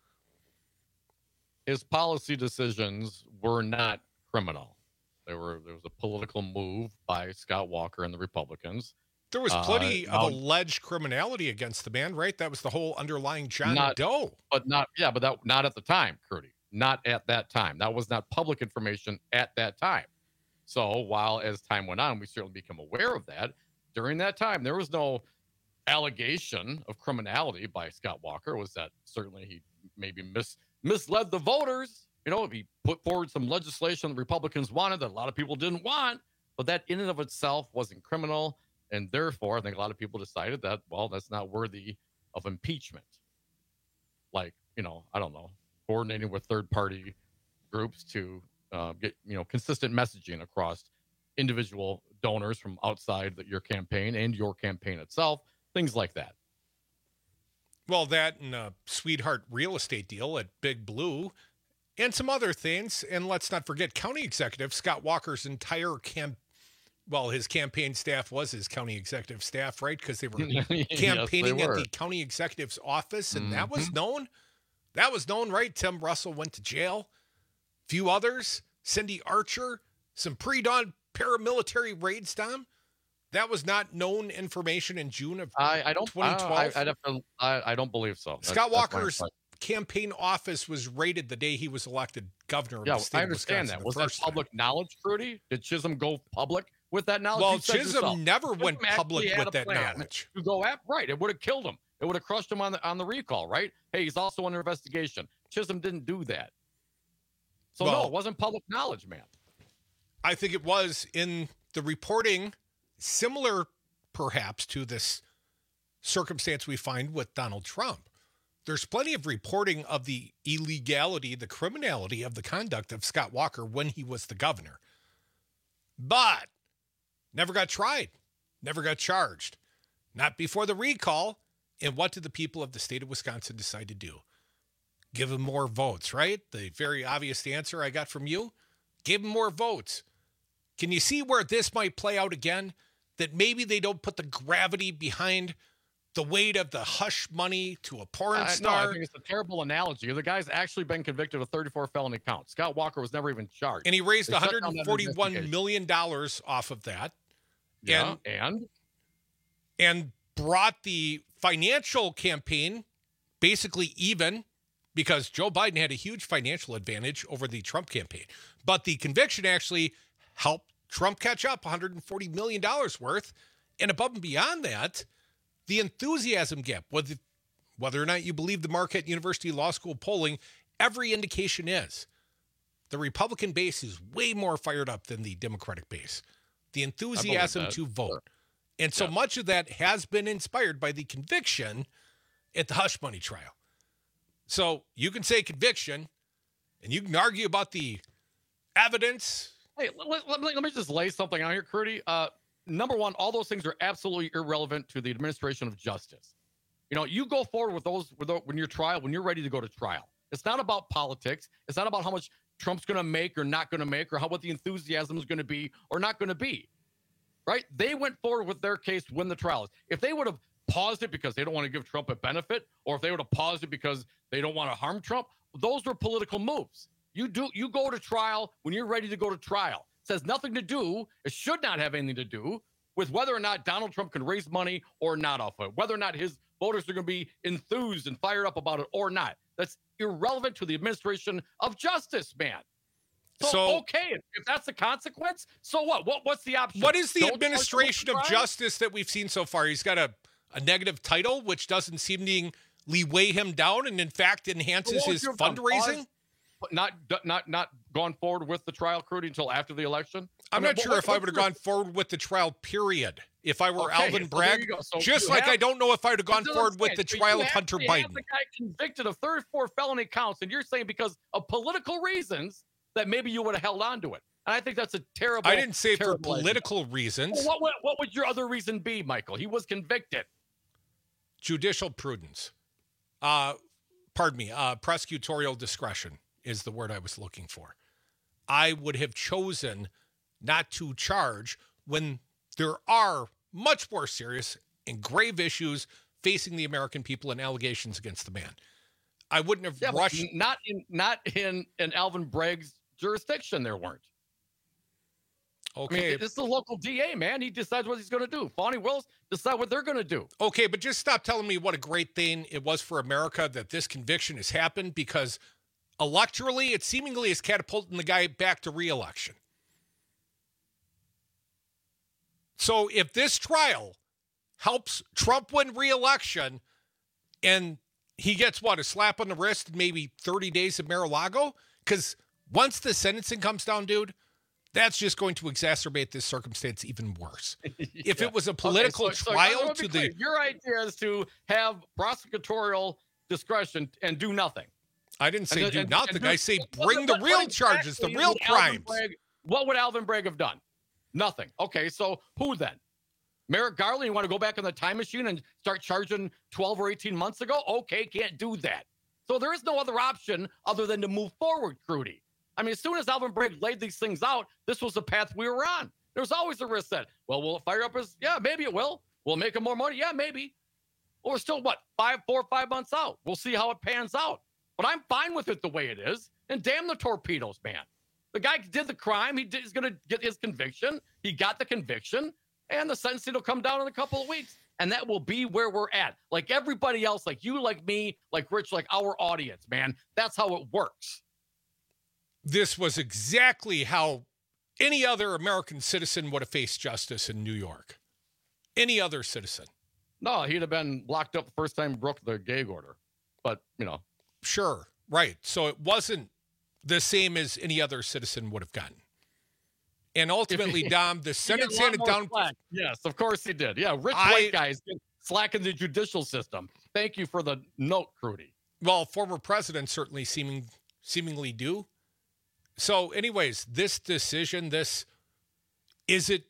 His policy decisions were not criminal. They were there was a political move by Scott Walker and the Republicans. There was plenty uh, of now, alleged criminality against the man, right? That was the whole underlying John not, Doe. But not yeah, but that not at the time, Curdy. Not at that time. That was not public information at that time. So while as time went on, we certainly become aware of that. During that time, there was no allegation of criminality by Scott Walker. Was that certainly he maybe mis misled the voters? You know, he put forward some legislation the Republicans wanted that a lot of people didn't want, but that in and of itself wasn't criminal. And therefore, I think a lot of people decided that, well, that's not worthy of impeachment. Like, you know, I don't know, coordinating with third-party groups to uh, get, you know, consistent messaging across individual donors from outside the, your campaign and your campaign itself, things like that. Well, that and a sweetheart real estate deal at Big Blue and some other things. And let's not forget county executive Scott Walker's entire camp. Well, his campaign staff was his county executive staff, right? Because they were Yes, campaigning they were. at the county executive's office. And Mm-hmm. that was known. That was known, right? Tim Russell went to jail. Few others. Cindy Archer. Some pre-dawn paramilitary raids, Tom. That was not known information in June of I, I don't. twenty twelve. I, I'd have to, I, I don't believe so. That's- Scott that's my Walker's impression. campaign office was raided the day he was elected governor of Yeah, the state I of understand Wisconsin that. the Was that first time. public knowledge, Trudy? Did Chisholm go public with that knowledge? Well, You said Chisholm yourself. never went Chisholm public actually had with a that plan knowledge. To go at right, it would have killed him. It would have crushed him on the on the recall, right? Hey, he's also under investigation. Chisholm didn't do that. So Well- no, it wasn't public knowledge, man. I think it was in the reporting, similar perhaps to this circumstance we find with Donald Trump. There's plenty of reporting of the illegality, the criminality of the conduct of Scott Walker when he was the governor. But never got tried, never got charged. Not before the recall. And what did the people of the state of Wisconsin decide to do? Give him more votes, right? The very obvious answer I got from you. Give him more votes. Can you see where this might play out again? That maybe they don't put the gravity behind the weight of the hush money to a porn Uh, no, I star. think it's a terrible analogy. The guy's actually been convicted of thirty-four felony counts. Scott Walker was never even charged. And he raised They shut down that one hundred forty-one investigation. million dollars off of that. Yeah, and, and and brought the financial campaign basically even because Joe Biden had a huge financial advantage over the Trump campaign. But the conviction actually helped Trump catch up one hundred forty million dollars worth. And above and beyond that, the enthusiasm gap, whether, whether or not you believe the Marquette University Law School polling, every indication is the Republican base is way more fired up than the Democratic base. The enthusiasm that. to vote. Sure. And so Yeah. much of that has been inspired by the conviction at the hush money trial. So you can say conviction and you can argue about the evidence Hey, let, let, me, let me just lay something out here, Crudy. Uh, number one, all those things are absolutely irrelevant to the administration of justice. You know, you go forward with those with those, when you're trial, when you're ready to go to trial. It's not about politics. It's not about how much Trump's going to make or not going to make, or how what the enthusiasm is going to be or not going to be. Right? They went forward with their case when the trial is. If they would have paused it because they don't want to give Trump a benefit, or if they would have paused it because they don't want to harm Trump, those were political moves. You do you go to trial when you're ready to go to trial. It has nothing to do, it should not have anything to do with whether or not Donald Trump can raise money or not off of it, whether or not his voters are going to be enthused and fired up about it or not. That's irrelevant to the administration of justice, man. So, So- okay, if that's the consequence, so what? What what's the option? What is the Don't charge him with administration the of crime? justice that we've seen so far? He's got a, a negative title, which doesn't seemingly weigh him down and, in fact, enhances What would his you have done? fundraising? Pause, but Not not not gone forward with the trial, Crudy, until after the election? I'm I mean, not what- sure if I what's would have your- gone forward with the trial, period. If I were Okay, Alvin so there Bragg, you go. So just you like have- I don't know if I would have gone That's what forward I'm with saying. the So trial you of Hunter actually have Biden. the guy convicted of third, four felony counts, and you're saying because of political reasons that maybe you would have held on to it. And I think that's a terrible. I didn't say for terrible idea. political reasons. Well, what, what, what would your other reason be, Michael? He was convicted. Judicial prudence. Uh, pardon me. Uh, prosecutorial discretion is the word I was looking for. I would have chosen not to charge when there are much more serious and grave issues facing the American people and allegations against the man. I wouldn't have Yeah, but rushed. not in not in, in Alvin Bragg's jurisdiction. There weren't. Okay. I mean, this is the local D A, man. He decides what he's going to do. Fawny Wills decide what they're going to do. Okay, but just stop telling me what a great thing it was for America that this conviction has happened, because electorally, it seemingly is catapulting the guy back to re-election. So if this trial helps Trump win re-election and he gets, what, a slap on the wrist and maybe thirty days of Mar-a-Lago? Because once the sentencing comes down, dude, that's just going to exacerbate this circumstance even worse. If Yeah. it was a Okay, political so- so trial let me to be clear. the... Your idea is to have prosecutorial discretion and do nothing. I didn't say And- do and- nothing. and I do- say what- bring the what- real what charges, the exactly real would Alvin crimes. Bragg- what would Alvin Bragg have done? Nothing. Okay, so who then? Merrick Garland, you want to go back in the time machine and start charging twelve or eighteen months ago? Okay, can't do that. So there is no other option other than to move forward, Crudy. I mean, as soon as Alvin Bragg laid these things out, this was the path we were on. There was always a risk that, well, will it fire up his? Yeah, maybe it will. Will it make him more money? Yeah, maybe. Well, we're still, what, five, four, five months out. We'll see how it pans out. But I'm fine with it the way it is. And damn the torpedoes, man. The guy did the crime. He did, he's going to get his conviction. He got the conviction. And the sentencing will come down in a couple of weeks. And that will be where we're at. Like everybody else, like you, like me, like Rich, like our audience, man. That's how it works. This was exactly how any other American citizen would have faced justice in New York. Any other citizen. No, he'd have been locked up the first time he broke the gag order. But, you know. Sure, right. So it wasn't the same as any other citizen would have gotten. And ultimately, Dom, the Senate He got a lot sanded more down. slack. Yes, of course he did. Yeah, rich I- white guys get slack in the judicial system. Thank you for the note, Crudy. Well, former presidents certainly seeming seemingly do. So, anyways, this decision, this is it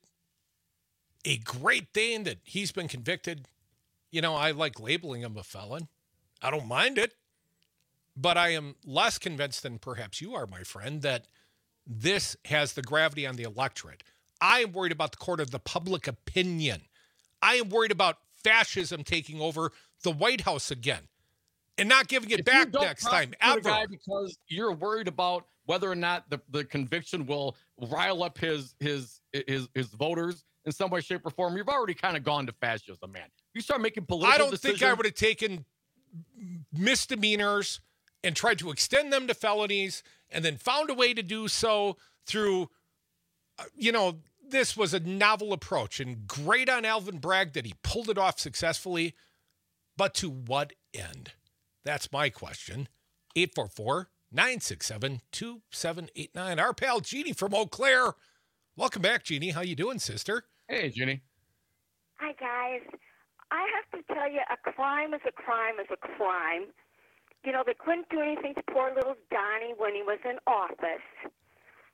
a great thing that he's been convicted? You know, I like labeling him a felon. I don't mind it. But I am less convinced than perhaps you are, my friend, that this has the gravity on the electorate. I am worried about the court of the public opinion. I am worried about fascism taking over the White House again and not giving it If you back don't next time, prosecute a ever. guy because you're worried about whether or not the, the conviction will rile up his his his his voters in some way, shape, or form, you've already kind of gone to fascism, man. You start making political I don't decisions. think I would have taken misdemeanors and tried to extend them to felonies and then found a way to do so through, uh, you know, this was a novel approach and great on Alvin Bragg that he pulled it off successfully. But to what end? That's my question. eight four four, nine six seven, two seven eight nine. Our pal Jeannie from Eau Claire. Welcome back, Jeannie. How you doing, sister? Hey, Jeannie. Hi, guys. I have to tell you, a crime is a crime is a crime. You know, they couldn't do anything to poor little Donnie when he was in office.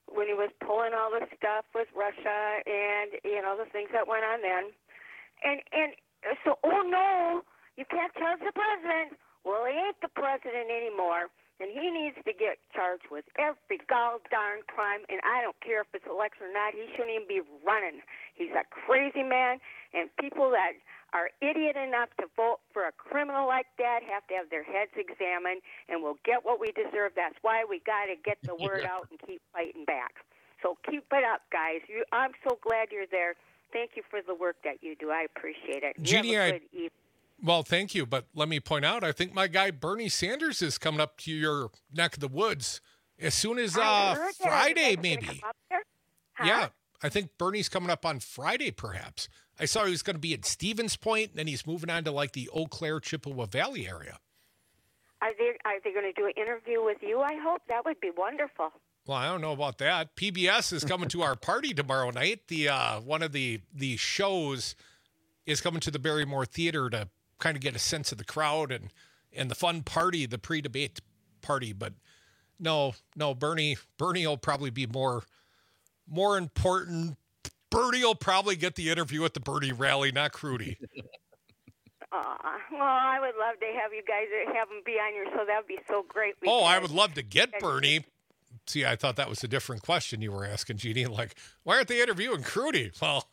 when he was pulling all the stuff with Russia and, you know, the things that went on then. And, and so, oh, no, you can't charge the president. Well, he ain't the president anymore, and he needs to get charged with every gall darn crime, and I don't care if it's election or not. He shouldn't even be running. He's a crazy man, and people that are idiot enough to vote for a criminal like that have to have their heads examined, and we'll get what we deserve. That's why we got to get the word Yeah. out and keep fighting back. So keep it up, guys. You, I'm so glad you're there. Thank you for the work that you do. I appreciate it. You Jeannie, have a I- good evening. Well, thank you. But let me point out, I think my guy Bernie Sanders is coming up to your neck of the woods as soon as I uh, heard that. Friday, You guys gonna maybe. come up there? Huh? Yeah, I think Bernie's coming up on Friday, perhaps. I saw he was going to be at Stevens Point, and then he's moving on to like the Eau Claire, Chippewa Valley area. Are they, are they going to do an interview with you, I hope? That would be wonderful. Well, I don't know about that. P B S is coming to our party tomorrow night. The uh, one of the the shows is coming to the Barrymore Theater to kind of get a sense of the crowd and and the fun party, the pre-debate party. But no, no, Bernie Bernie will probably be more more important. Bernie will probably get the interview at the Bernie rally, not Crudy. Aw, well, I would love to have you guys have him be on your show. That would be so great. Oh, I because- would love to get Bernie. See, I thought that was a different question you were asking, Jeannie. Like, why aren't they interviewing Crudy? Well,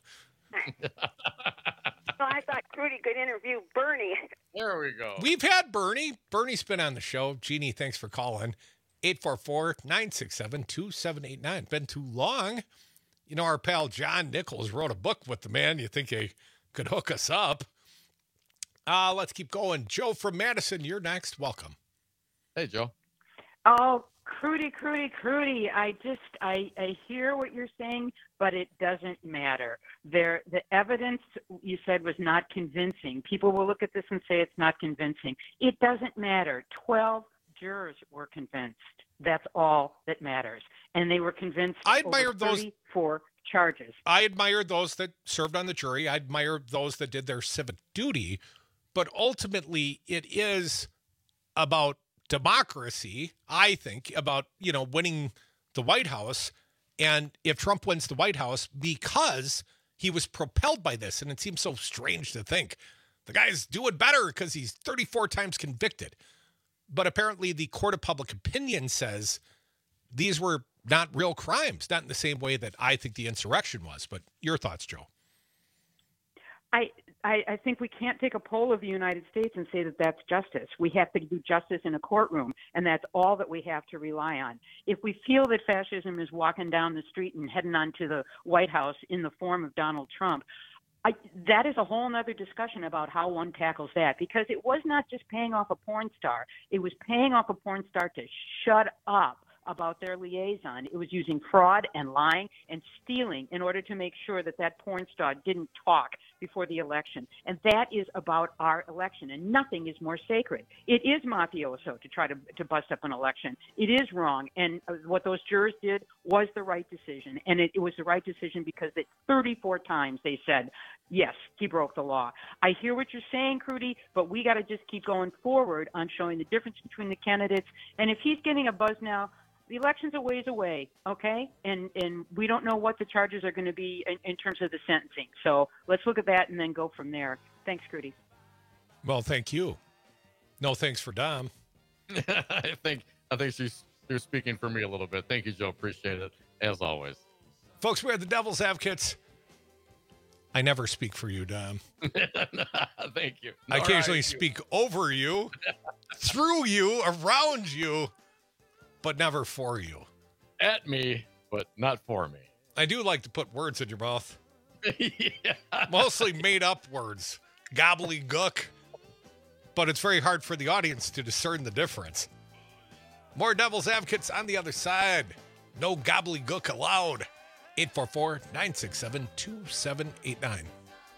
No, I thought Crudy could interview Bernie. There we go. we've had Bernie. Bernie's been on the show. Jeannie, thanks for calling. eight four four, nine six seven, two seven eight nine. Been too long. You know, our pal John Nichols wrote a book with the man. You think he could hook us up? Uh, let's keep going. Joe from Madison, you're next. Welcome. Hey, Joe. Oh, Crudy, Crudy, Crudy. I just, I, I hear what you're saying, but it doesn't matter. There, the evidence you said was not convincing. People will look at this and say it's not convincing. It doesn't matter. Twelve jurors were convinced. That's all that matters, and they were convinced. I admire over those- thirty-four charges. I admired those that served on the jury. I admired those that did their civic duty. But ultimately, it is about democracy, I think, about, you know, winning the White House. And if Trump wins the White House because he was propelled by this, and it seems so strange to think the guy's doing better because he's thirty-four times convicted. But apparently the court of public opinion says these were not real crimes, not in the same way that I think the insurrection was. But your thoughts, Joe? I, I, I think we can't take a poll of the United States and say that that's justice. We have to do justice in a courtroom, and that's all that we have to rely on. If we feel that fascism is walking down the street and heading on to the White House in the form of Donald Trump, I, that is a whole other discussion about how one tackles that, because it was not just paying off a porn star. It was paying off a porn star to shut up about their liaison. It was using fraud and lying and stealing in order to make sure that that porn star didn't talk before the election. And that is about our election, and nothing is more sacred. It is mafioso to try to, to bust up an election. It is wrong, and uh, what those jurors did was the right decision, and it, it was the right decision because they, thirty-four times they said, yes, he broke the law. I hear what you're saying, Crudy, but we got to just keep going forward on showing the difference between the candidates. And if he's getting a buzz now, the election's a ways away, okay? And and we don't know what the charges are going to be in, in terms of the sentencing. So let's look at that and then go from there. Thanks, Crudy. Well, thank you. No thanks for Dom. I think I think she's you're speaking for me a little bit. Thank you, Joe. Appreciate it, as always. Folks, we're the Devil's Advocates. I never speak for you, Dom. Thank you. I Nor occasionally you. speak over you, through you, around you, but never for you. At me, but not for me. I do like to put words in your mouth. Yeah. Mostly made up words. Gobbledygook. But it's very hard for the audience to discern the difference. More Devil's Advocates on the other side. No gobbledygook allowed. eight four four, nine six seven, two seven eight nine.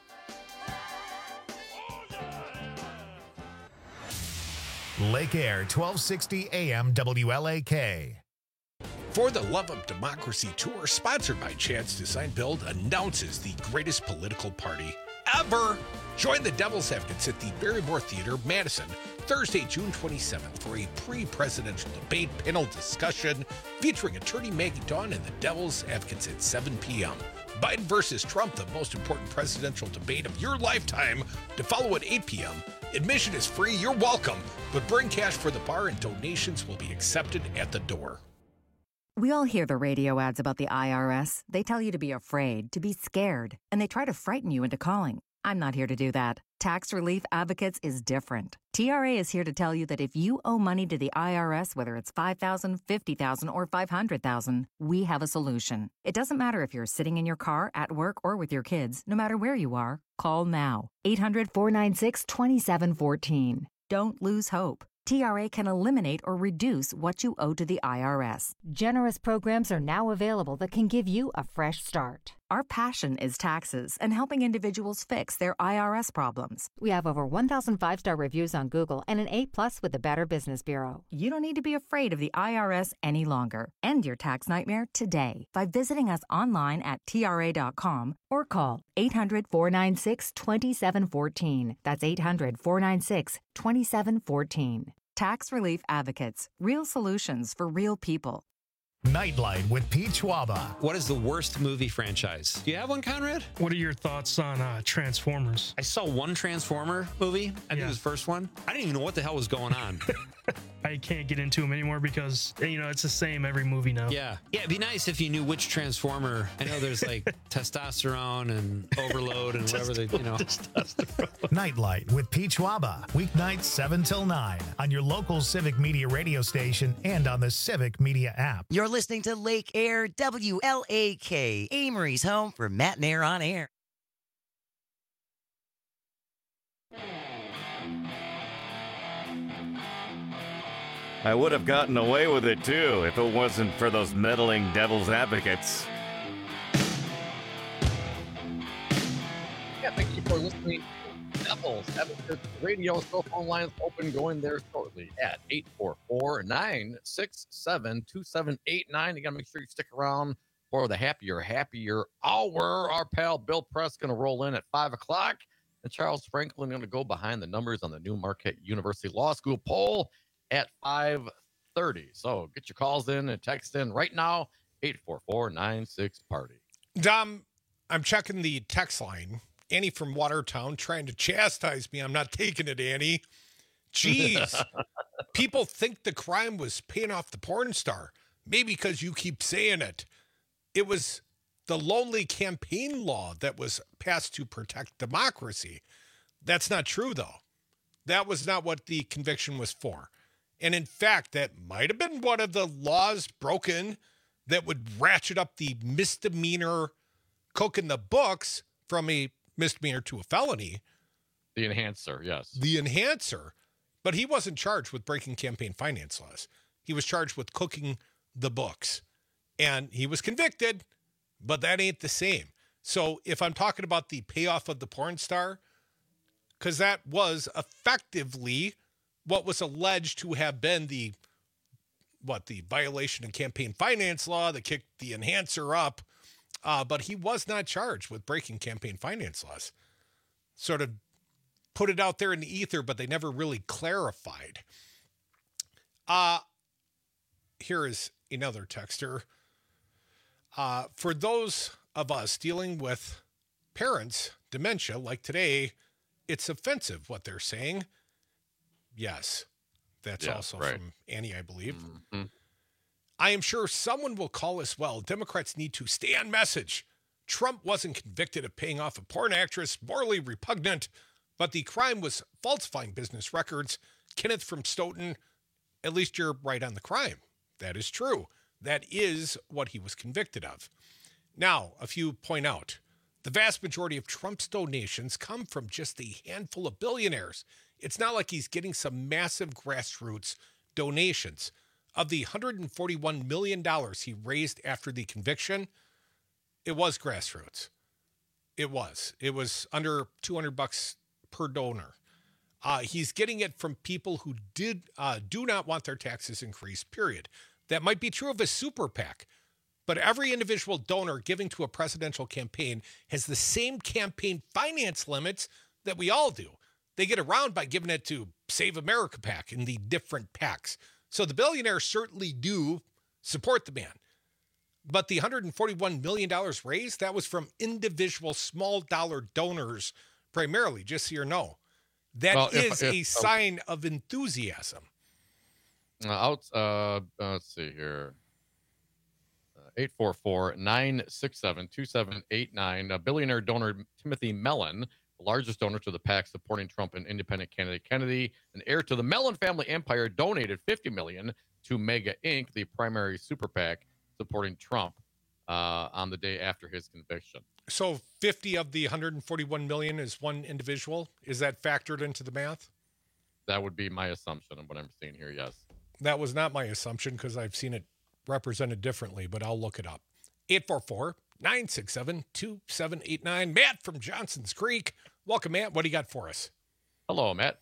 Lake Air, twelve sixty A M W L A K. For the Love of Democracy tour, sponsored by Chance Design Build, announces the greatest political party ever. Join the Devil's Advocates at the Barrymore Theater, Madison, Thursday, June twenty-seventh for a pre-presidential debate panel discussion featuring attorney Maggie Dawn and the Devil's Advocates at seven p.m. Biden versus Trump, the most important presidential debate of your lifetime, to follow at eight p.m. Admission is free. You're welcome, but bring cash for the bar and donations will be accepted at the door. We all hear the radio ads about the I R S. They tell you to be afraid, to be scared, and they try to frighten you into calling. I'm not here to do that. Tax Relief Advocates is different. T R A is here to tell you that if you owe money to the I R S, whether it's five thousand dollars, fifty thousand dollars, or five hundred thousand dollars, we have a solution. It doesn't matter if you're sitting in your car, at work, or with your kids. No matter where you are, call now. eight hundred, four nine six, two seven one four. Don't lose hope. T R A can eliminate or reduce what you owe to the I R S. Generous programs are now available that can give you a fresh start. Our passion is taxes and helping individuals fix their I R S problems. We have over one thousand five-star reviews on Google and an A plus with the Better Business Bureau. You don't need to be afraid of the I R S any longer. End your tax nightmare today by visiting us online at T R A dot com or call eight hundred, four nine six, two seven one four. That's eight hundred, four nine six, two seven one four. Tax Relief Advocates. Real solutions for real people. Nightlight with Pete Schwaba. What is the worst movie franchise? Do you have one, Conrad? What are your thoughts on uh, Transformers? I saw one Transformer movie. I think Yeah. it was the first one. I didn't even know what the hell was going on. I can't get into them anymore because, you know, it's the same every movie now. Yeah. Yeah, it'd be nice if you knew which Transformer. I know there's like testosterone and overload and whatever they, you know. Nightlight with Pete Schwaba. Weeknights seven till nine on your local Civic Media radio station and on the Civic Media app. You're listening to Lake Air W L A K, Amory's home for Matt and Air on Air. I would have gotten away with it too if it wasn't for those meddling devil's advocates. Yeah, thank you for listening to Devil's Advocates Radio. Cell phone lines open, going there shortly at eight four four, nine six seven, two seven eight nine. You got to make sure you stick around for the happier, happier hour. Our pal Bill Press going to roll in at five o'clock, and Charles Franklin going to go behind the numbers on the New Marquette University Law School poll at five thirty. So get your calls in and text in right now, eight four four, nine six party. Dom, I'm checking the text line. Annie from Watertown trying to chastise me. I'm not taking it, Annie. Jeez. People think the crime was paying off the porn star. Maybe because you keep saying it. It was the lonely campaign law that was passed to protect democracy. That's not true, though. That was not what the conviction was for. And in fact, that might have been one of the laws broken that would ratchet up the misdemeanor cook in the books from a misdemeanor to a felony. The enhancer, yes. The enhancer. But he wasn't charged with breaking campaign finance laws. He was charged with cooking the books. And he was convicted, but that ain't the same. So if I'm talking about the payoff of the porn star, because that was effectively what was alleged to have been the, what, the violation of campaign finance law that kicked the enhancer up. Uh, but he was not charged with breaking campaign finance laws. Sort of put it out there in the ether, but they never really clarified. Uh, here is another texter. Uh, for those of us dealing with parents' dementia, like today, it's offensive what they're saying. Yes, that's Yeah, also right. from Annie, I believe. Mm-hmm. I am sure someone will call as well. Democrats need to stay on message. Trump wasn't convicted of paying off a porn actress, morally repugnant, but the crime was falsifying business records. Kenneth from Stoughton, at least you're right on the crime. That is true. That is what he was convicted of. Now, a few point out, the vast majority of Trump's donations come from just a handful of billionaires. It's not like he's getting some massive grassroots donations. Of the one hundred forty-one million dollars he raised after the conviction, it was grassroots. It was. It was under two hundred bucks per donor. Uh, he's getting it from people who did uh, do not want their taxes increased, period. That might be true of a super PAC, But every individual donor giving to a presidential campaign has the same campaign finance limits that we all do. They get around by giving it to Save America PAC and the different PACs. So the billionaires certainly do support the man. But the one hundred forty-one million dollars raised, that was from individual small dollar donors primarily, just so you know. That Well, if- is if- a sign of enthusiasm. Uh, out, uh, uh, let's see here. Uh, eight four four, nine six seven, two seven eight nine. Uh, billionaire donor Timothy Mellon, the largest donor to the PAC supporting Trump and independent candidate Kennedy, an heir to the Mellon family empire, donated fifty million dollars to Mega Incorporated, the primary super PAC supporting Trump uh, on the day after his conviction. So fifty of the one hundred forty-one million is one individual. Is that factored into the math? That would be my assumption of what I'm seeing here, yes. That was not my assumption because I've seen it represented differently, but I'll look it up. eight four four, nine six seven, two seven eight nine. Matt from Johnson's Creek. Welcome, Matt. What do you got for us? Hello, Matt.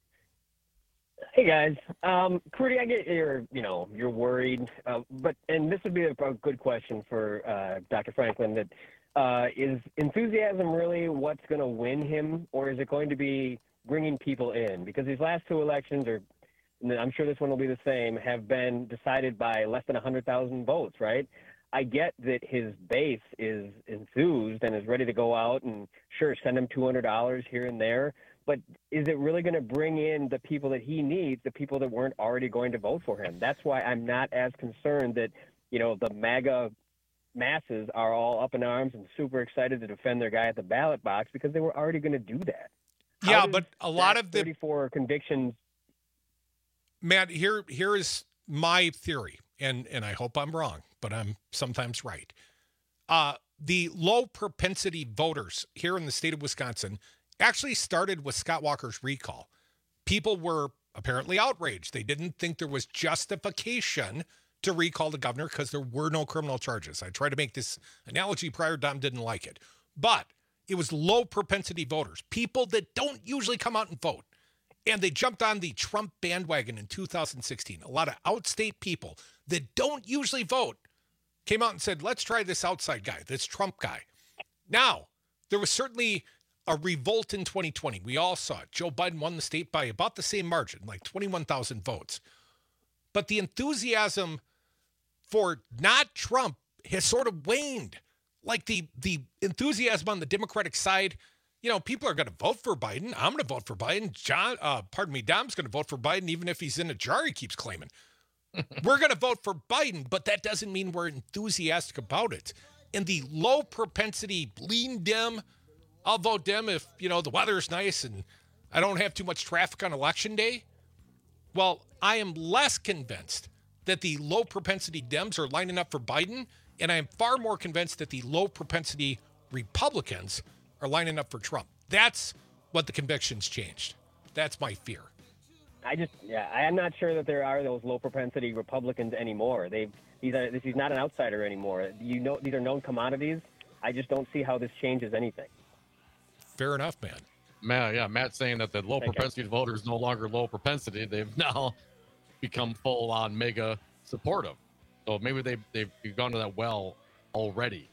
Hey guys, um, Crudy, I get you're, you know, you're worried, uh, but and this would be a, a good question for uh, Doctor Franklin. That uh, is enthusiasm really what's going to win him, or is it going to be bringing people in? Because these last two elections, or and I'm sure this one will be the same, have been decided by less than a hundred thousand votes, right? I get that his base is enthused and is ready to go out and sure send him two hundred dollars here and there. But is it really going to bring in the people that he needs, the people that weren't already going to vote for him? That's why I'm not as concerned that, you know, the MAGA masses are all up in arms and super excited to defend their guy at the ballot box because they were already going to do that. How Yeah, does but a lot that of the thirty-four convictions. Matt, here here is my theory, and and I hope I'm wrong, but I'm sometimes right. Uh, the low propensity voters here in the state of Wisconsin actually started with Scott Walker's recall. People were apparently outraged. They didn't think there was justification to recall the governor because there were no criminal charges. I tried to make this analogy prior. Dom didn't like it. But it was low propensity voters, people that don't usually come out and vote. And they jumped on the Trump bandwagon in two thousand sixteen. A lot of outstate people that don't usually vote came out and said, let's try this outside guy, this Trump guy. Now, there was certainly a revolt in twenty twenty. We all saw it. Joe Biden won the state by about the same margin, like twenty-one thousand votes. But the enthusiasm for not Trump has sort of waned. Like the the enthusiasm on the Democratic side, you know, people are going to vote for Biden. I'm going to vote for Biden. John, uh, pardon me, Dom's going to vote for Biden, even if he's in a jar, he keeps claiming. We're going to vote for Biden, but that doesn't mean we're enthusiastic about it. And the low propensity, lean dim, I'll vote Dem if, you know, the weather's nice and I don't have too much traffic on election day. Well, I am less convinced that the low propensity Dems are lining up for Biden, and I am far more convinced that the low propensity Republicans are lining up for Trump. That's what the convictions changed. That's my fear. I just, yeah, I am not sure that there are those low propensity Republicans anymore. They've, these are, this is not an outsider anymore. You know, these are known commodities. I just don't see how this changes anything. Fair enough, man. Matt, yeah, Matt's saying that the low Thank propensity you. voter is no longer low propensity. They've now become full on mega supportive. So maybe they, they've gone to that well already.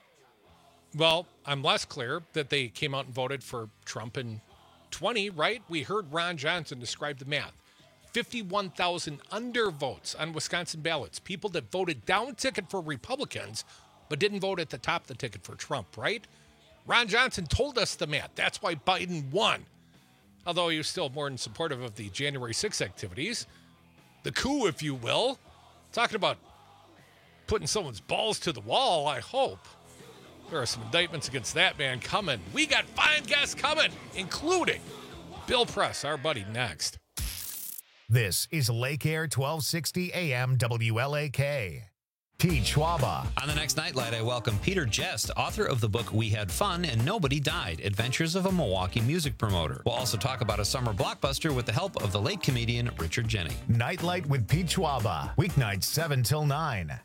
Well, I'm less clear that they came out and voted for Trump in twenty, right? We heard Ron Johnson describe the math. fifty-one thousand undervotes on Wisconsin ballots. People that voted down ticket for Republicans, but didn't vote at the top of the ticket for Trump, right? Ron Johnson told us the math. That's why Biden won. Although he was still more than supportive of the January sixth activities. The coup, if you will. Talking about putting someone's balls to the wall, I hope. There are some indictments against that man coming. We got fine guests coming, including Bill Press, our buddy, next. This is Lake Air twelve sixty A M W L A K. Pete Schwaba. On the next Nightlight, I welcome Peter Jest, author of the book We Had Fun and Nobody Died, Adventures of a Milwaukee Music Promoter. We'll also talk about a summer blockbuster with the help of the late comedian Richard Jennings. Nightlight with Pete Schwaba. Weeknights seven till nine.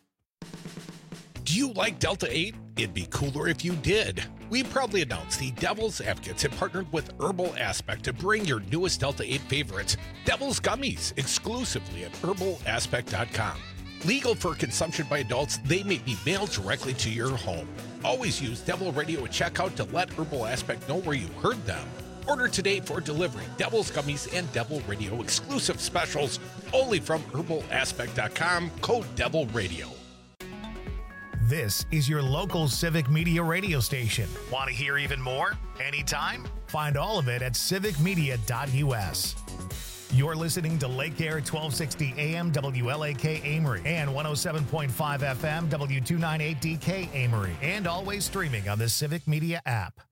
Do you like Delta eight? It'd be cooler if you did. We proudly announce the Devil's Advocates have partnered with Herbal Aspect to bring your newest Delta eight favorites, Devil's Gummies, exclusively at herbal aspect dot com. Legal for consumption by adults, they may be mailed directly to your home. Always use Devil Radio at checkout to let Herbal Aspect know where you heard them. Order today for delivery. Devil's Gummies and Devil Radio exclusive specials only from herbal aspect dot com. Code Devil Radio. This is your local Civic Media radio station. Want to hear even more? Anytime? Find all of it at civic media dot u s. You're listening to Lake Air twelve sixty A M W L A K Amory and one oh seven point five F M W two ninety-eight D K Amory, and always streaming on the Civic Media app.